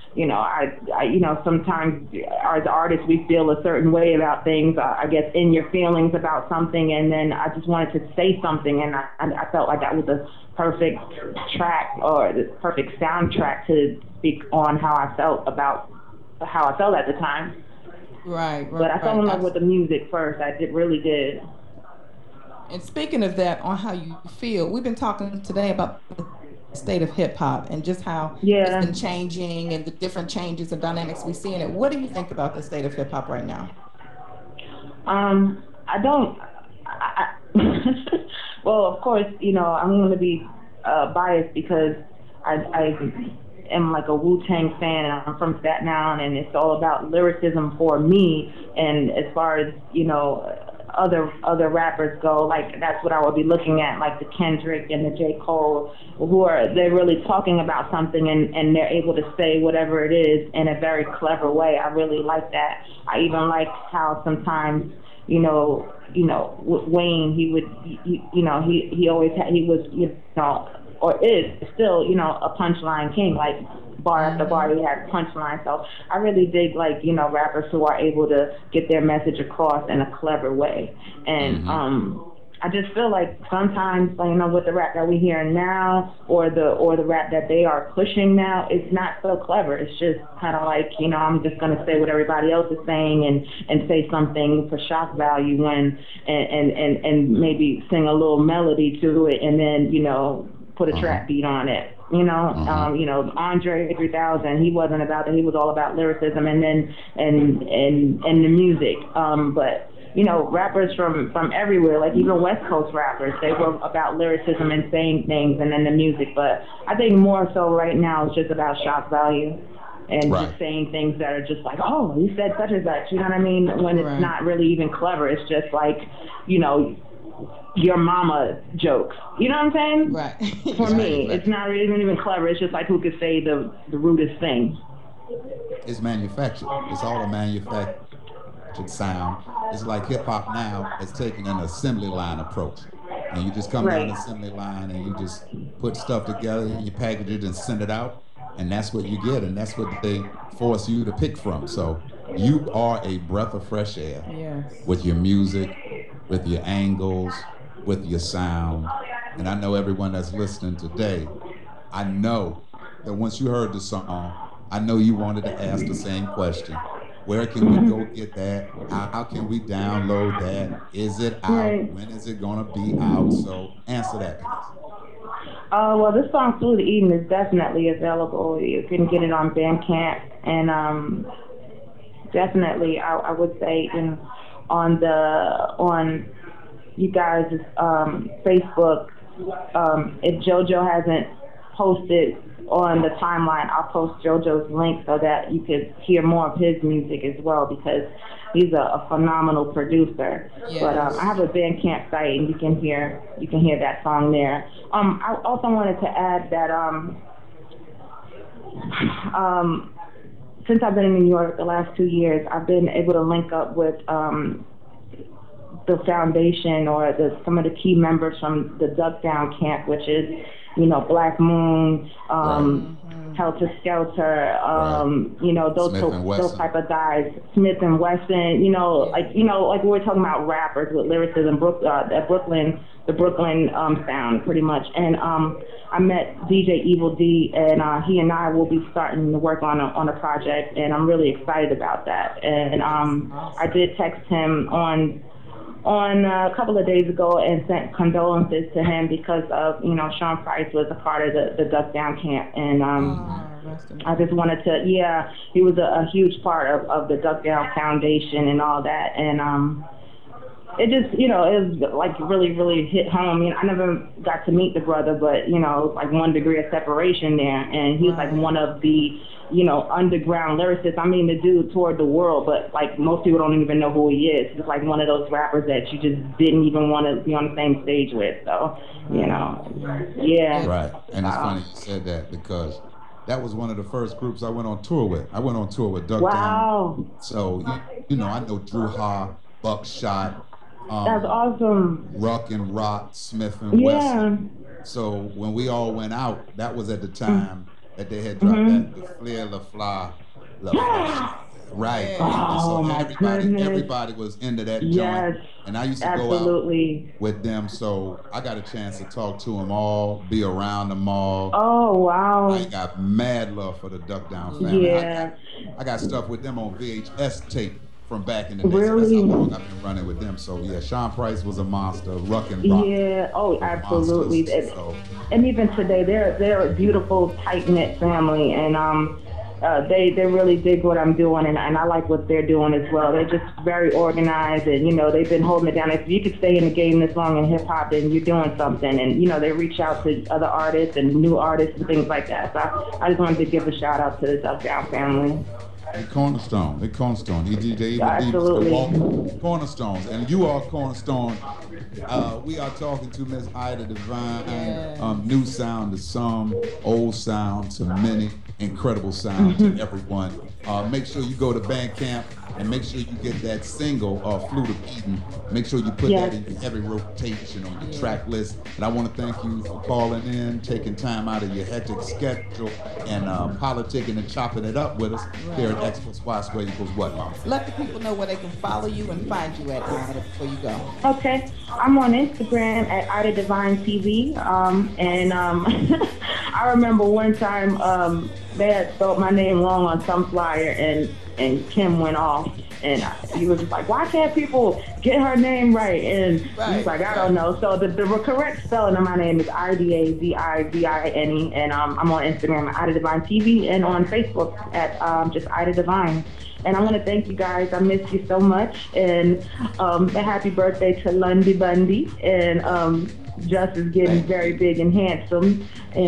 I sometimes as artists we feel a certain way about things. I guess in your feelings about something, and then I just wanted to say something, and I felt like that was a perfect track or the perfect soundtrack to speak on how I felt about how I felt at the time. Right. But I fell in love with the music first. I really did. And speaking of that, on how you feel, we've been talking today about the state of hip hop and just how it's been changing and the different changes and dynamics we see in it. What do you think about the state of hip hop right now? Well, of course, I'm going to be biased because I am like a Wu-Tang fan, and I'm from Staten Island, and it's all about lyricism for me. And as far as other rappers go, like that's what I would be looking at, like the Kendrick and the J. Cole, they're really talking about something and they're able to say whatever it is in a very clever way. I really like that. I even like how sometimes Wayne, he was or is still, you know, a punchline king. Like bar after bar, he had punchline. So I really dig, like, you know, rappers who are able to get their message across in a clever way. And I just feel like sometimes, you know, with the rap that we hear now, or the rap that they are pushing now, it's not so clever. It's just kind of like, you know, I'm just gonna say what everybody else is saying and say something for shock value and maybe sing a little melody to it, and then, you know, put a trap beat on it. You know, you know, Andre 3000, he wasn't about that. He was all about lyricism and then and the music. But you know, rappers from everywhere, like even West Coast rappers, they were about lyricism and saying things, and then the music. But I think more so right now it's just about shock value and just saying things that are just like, oh, you said such and such. You know what I mean? When it's not really even clever. It's just like, you know, your mama jokes. You know what I'm saying? Right. For me, it's not even clever. It's just like who could say the rudest thing. It's manufactured. It's all a manufactured sound. It's like hip hop now is taking an assembly line approach. And you just come down the assembly line and you just put stuff together and you package it and send it out. And that's what you get, and that's what they force you to pick from. So you are a breath of fresh air with your music, with your angles, with your sound. And I know everyone that's listening today, I know that once you heard the song, I know you wanted to ask the same question. Where can we go get that? How can we download that? Is it out? When is it going to be out? So answer that, please. Well, this song, Through the Eden, is definitely available. You can get it on Bandcamp. And definitely, I would say, on you guys' Facebook, if JoJo hasn't posted on the timeline, I'll post JoJo's link so that you could hear more of his music as well, because he's a phenomenal producer. Yes. But I have a Bandcamp site, and you can hear that song there. I also wanted to add that since I've been in New York the last 2 years, I've been able to link up with the foundation or some of the key members from the Duck Down camp, which is, you know, Black Moon, Helter Skelter, you know, those type of guys, Smith and Wesson, you know, like we were talking about rappers with lyricism, the Brooklyn sound, pretty much. And I met DJ Evil D, and he and I will be starting to work on a project, and I'm really excited about that. And I did text him on a couple of days ago and sent condolences to him because of, you know, Sean Price was a part of the Duck Down camp, and I just wanted to, he was a huge part of the Duck Down Foundation and all that, and it just, you know, it was like really, really hit home. You know, I never got to meet the brother, but, you know, like 1 degree of separation there, and he was like one of the, you know, underground lyricists. I mean, the dude toured the world, but like most people don't even know who he is. He's like one of those rappers that you just didn't even want to be on the same stage with. So, you know, Right, and it's funny you said that, because that was one of the first groups I went on tour with. I went on tour with Duck Down. So, you know, I know Drew Ha, Buckshot. That's awesome. Ruck and Rock, Smith and Wesson. So when we all went out, that was at the time that they had dropped that the Flair La Fla. Right. Oh, and so everybody was into that joint. And I used to go out with them, so I got a chance to talk to them all, be around them all. Oh, wow. I got mad love for the Duck Down family. I got stuff with them on VHS tape from back in the day. Really? So that's how long I've been running with them. So yeah, Sean Price was a monster. Ruck and Rock. Yeah. Oh, absolutely. And even today, they're a beautiful, tight knit family, and they really dig what I'm doing, and I like what they're doing as well. They're just very organized, and you know, they've been holding it down. If you could stay in the game this long in hip hop, then you're doing something. And you know, they reach out to other artists and new artists and things like that. So I just wanted to give a shout out to the Duck Down family. The Cornerstone. Absolutely. Cornerstones. And you are Cornerstone. We are talking to Miss Ida Divine. New sound to some, old sound to many. incredible sound to everyone. Make sure you go to Bandcamp and make sure you get that single, Flute of Eden. Make sure you put that in every rotation on your track list. And I want to thank you for calling in, taking time out of your hectic schedule, and politicking and chopping it up with us here at X plus Y squared equals what, Mom? Let the people know where they can follow you and find you at Ida before you go. Okay, I'm on Instagram at Ida Divine TV, and I remember one time they had spelled my name wrong on some flyer, and Kim went off, and he was just like, why can't people get her name right? And he was like, I don't know. So the correct spelling of my name is Idavine, and I'm on Instagram at Ida Divine TV and on Facebook at just Ida Divine. And I want to thank you guys. I miss you so much. And a happy birthday to Lundy Bundy. And Just is getting very big and handsome.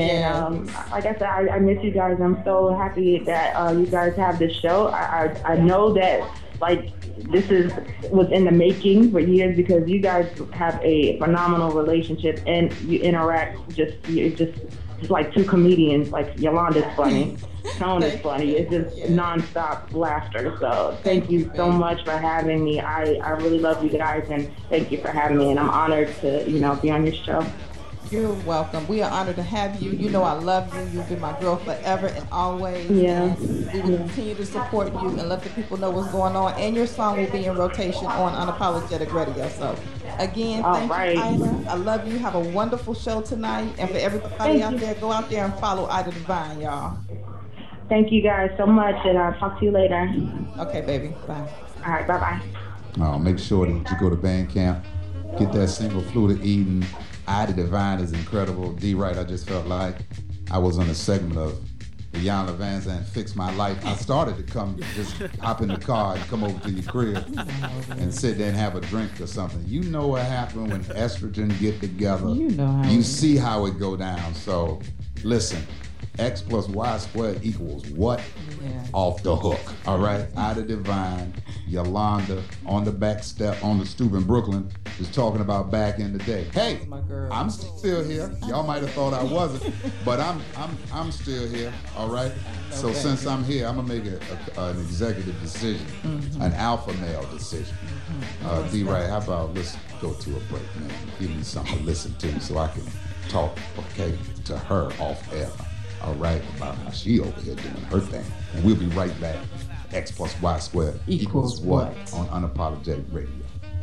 And like I said, I miss you guys. I'm so happy that you guys have this show. I know that like this was in the making for years because you guys have a phenomenal relationship and you interact you're just like two comedians. Like Yolanda's funny. Tone is funny. It's just nonstop laughter. So thank you so much for having me. I really love you guys, and thank you for having me. And I'm honored to be on your show. You're welcome. We are honored to have you. You know I love you. You've been my girl forever and always. Yeah. And we will continue to support you and let the people know what's going on. And your song will be in rotation on Unapologetic Radio. So again, thank you, Ida. I love you. Have a wonderful show tonight. And for everybody out there, go out there and follow Ida Divine, y'all. Thank you guys so much, and I'll talk to you later. Okay, baby. Bye. All right, bye-bye. Make sure that you go to Bandcamp, get that single Flute of Eden. Ida Divine is incredible. D-Right, I just felt like I was on a segment of Iyanla Vanzant Fix My Life. I started to just hop in the car and come over to your crib and sit there and have a drink or something. You know what happened when estrogen get together. You see how it go down. So listen, X plus Y squared equals what? Off the hook. All right? Ida Divine, Yolanda on the back step on the stoop in Brooklyn is talking about back in the day. Hey, I'm still here. Y'all might have thought I wasn't, but I'm still here. All right? So since I'm here, I'm gonna make an executive decision, an alpha male decision. D-Right, how about let's go to a break, man. Give me something to listen to so I can talk, to her off air. All right, about how she over here doing her thing. And we'll be right back. X plus Y squared equals what? On Unapologetic Radio.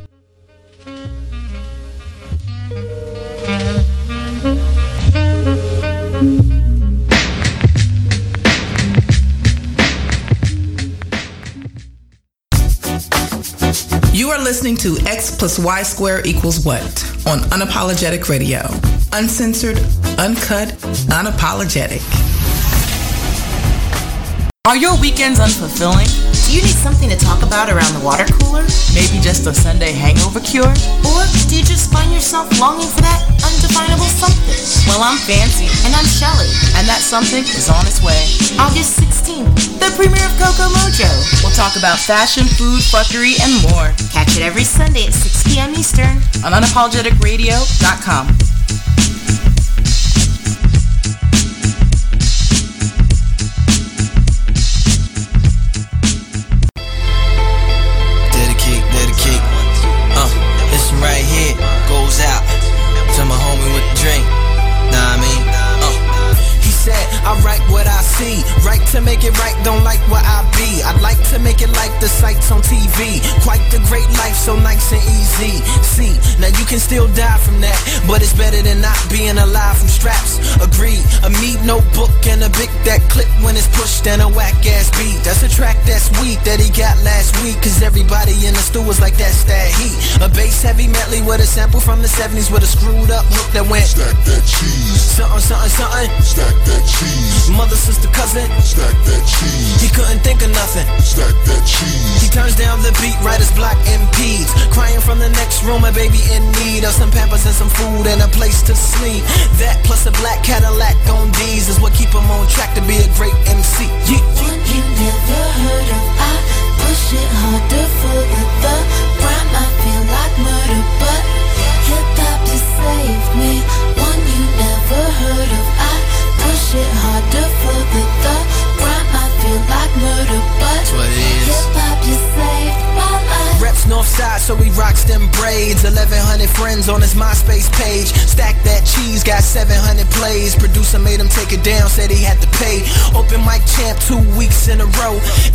You are listening to X plus Y squared equals what? On Unapologetic Radio. Uncensored, uncut, unapologetic. Are your weekends unfulfilling? Do you need something to talk about around the water cooler? Maybe just a Sunday hangover cure? Or do you just find yourself longing for that undefinable something? Well, I'm Fancy. And I'm Shelly. And that something is on its way. August 16th, the premiere of Coco Mojo. We'll talk about fashion, food, fuckery, and more. Catch it every Sunday at 6 p.m. Eastern on unapologeticradio.com. Right here goes out to my homie with the drink. Nah, I mean, he said, I write what I see. Right to make it right, don't like what I be. I like to make it like the sights on TV. Quite the great life, so nice and easy. See, now you can still die from that, but it's better than not being alive from straps. Agreed, a meat notebook and a big that clip when it's pushed and a whack ass beat. That's a track that's weak that he got last week, cause everybody in the stew was like that's that heat. A bass heavy medley with a sample from the 70s with a screwed up hook that went stack that cheese. Something, something, something. Stack that cheese. Mother, sister, cousin. Stack that cheese. He couldn't think of nothing. Stack that cheese. He turns down the beat right as block impedes. Crying from the next room, a baby in need of some pampers and some food and a place to sleep. That plus a black Cadillac on D's is what keep him on track to be a great MC. Yeah. One you never heard of, I push it harder for the rhyme. I feel like murder, but hip-hop just saved me. One you never heard of, I push it harder for the side, so he rocks them braids. 1,100 friends on his MySpace page. Stack that cheese, got 700 plays. Producer made him take it down, said he had to pay. Open mic champ 2 weeks in a row.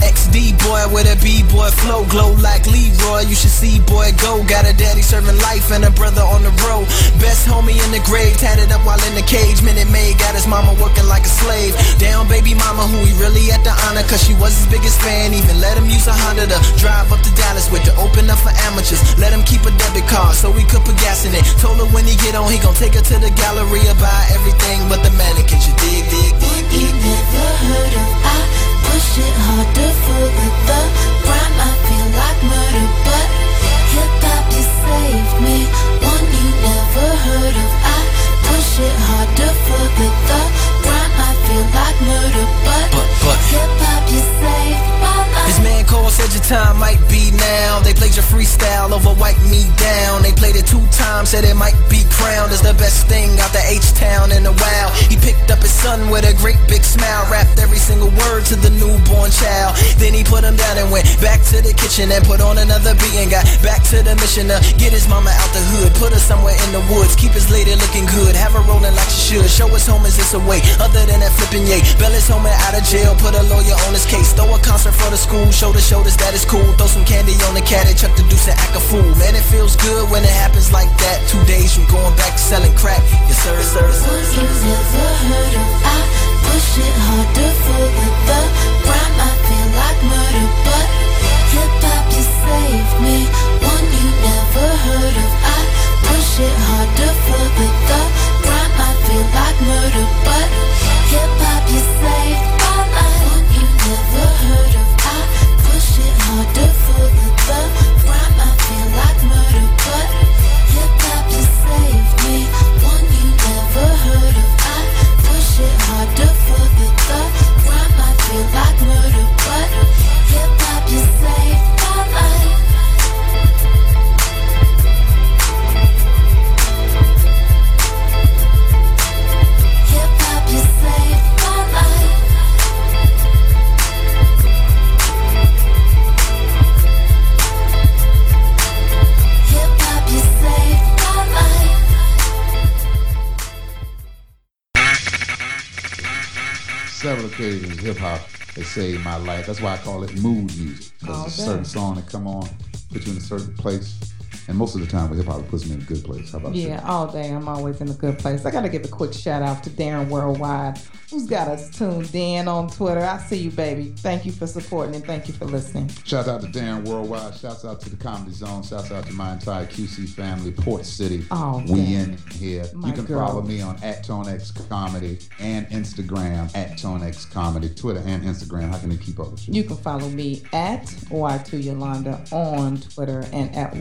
XD boy with a B-boy flow. Glow like Leroy, you should see boy go. Got a daddy serving life and a brother on the road. Best homie in the grave, tatted up while in the cage. Minute Maid got his mama working like a slave. Down baby mama who he really had to honor, cause she was his biggest fan. Even let him use a Honda to drive up to Dallas with, to open up for amateurs. Let him keep a debit card so he could put gas in it. Told her when he get on, he gon' take her to the Galleria, buy everything but the mannequins. You dig, dig, dig, dig. You never heard of I push it harder for the crime. I feel like murder, but hip-hop just saved me. One you never heard of I push it harder for the crime. I feel like murder, but hip-hop just saved my life. His man called, said your time might be now. They played your freestyle over Wipe Me Down. They played it 2 times, said it might be crowned as the best thing out the H-Town in a while. He picked up his son with a great big smile, rapped every single word to the newborn child. Then he put him down and went back to the kitchen and put on another beat and got back to the mission to get his mama out the hood, put her somewhere in the woods, keep his lady looking good, have her rolling like she should. Show his homies it's a way other than that flipping yay. Bail his homie out of jail, put a lawyer on his case, throw a concert for the school, show the shoulders that is cool, throw some candy on the cat and chuck the deuce and act a fool. Man, it feels good when it happens like that. 2 days from going back to selling crack. Yes sir, sir, sir, sir. You never heard of I push it harder for the crime. I feel like murder, but hip-hop just saved me. One you never heard of I push it harder for the crime. I feel like murder, but hip-hop just saved my life. One you never heard of I push it harder for the crime. I feel like murder, but hip-hop just saved me. One you never heard of I push it harder for the crime. I feel like murder, but hip-hop just saved my life. Hip-hop just saved my life. Hip-hop just saved my life. Several occasions, hip hop has saved my life. That's why I call it mood music. Because it's a certain song that come on, put you in a certain place. And most of the time with hip hop, it puts me in a good place. How about you? Yeah, all day. I'm always in a good place. I got to give a quick shout out to Darren Worldwide, who's got us tuned in on Twitter. I see you, baby. Thank you for supporting and thank you for listening. Shout out to Darren Worldwide. Shouts out to the Comedy Zone. Shouts out to my entire QC family, Port City. Oh, we in here. My you can girl. follow me on @ToneX Comedy and Instagram @ToneX Comedy. Twitter and Instagram. How can they keep up with you? You can follow me at Y2Yolanda on Twitter and at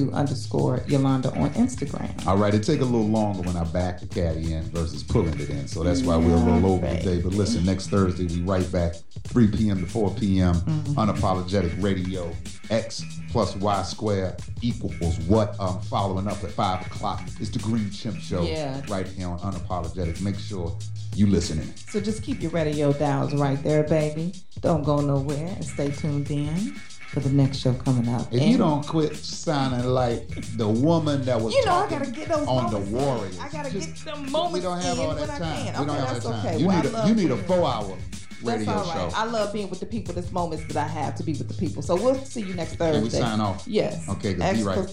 Y2_Yolanda on Instagram. All right, it take a little longer when I back the caddy in versus pulling it in, so that's why we're a little over today. But listen, next Thursday we right back, 3 p.m. to 4 p.m. Unapologetic Radio. X plus Y square equals what? Following up at 5 o'clock is the Green Chimp Show right here on Unapologetic. Make sure you listening. So just keep your radio dials right there, baby. Don't go nowhere and stay tuned in for the next show coming up. If you don't quit sounding like the woman that was I gotta get those on moments the Warriors. I gotta get them moments. We don't have all that time. We don't have that time. Okay. You need a 4-hour radio that's all right. show. I love being with the people. There's moments that I have to be with the people. So we'll see you next Thursday. Can we sign off? Yes. Okay, because D right.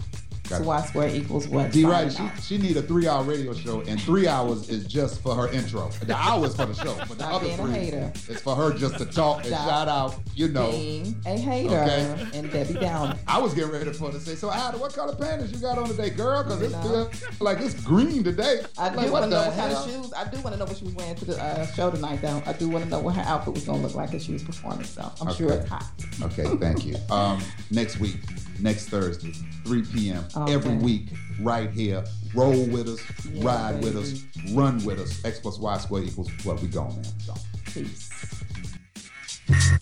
So Y square equals what? D right. She need a 3-hour radio show, and 3 hours is just for her intro. The hours for the show, but the other 3 is for her just to talk and shout out. You know, being a hater and Debbie Downer. I was getting ready for her to say, so Ada, what color panties you got on today, girl? Because it feels like it's green today. I do want to know what kind of shoes. I do want to know what she was wearing to the show tonight, though. I do want to know what her outfit was going to look like as she was performing. So I'm sure it's hot. Okay, thank you. Next week, next Thursday, 3 p.m. every week, right here. Roll with us, ride with us, run with us. X plus Y squared equals what? We gone, man. Peace.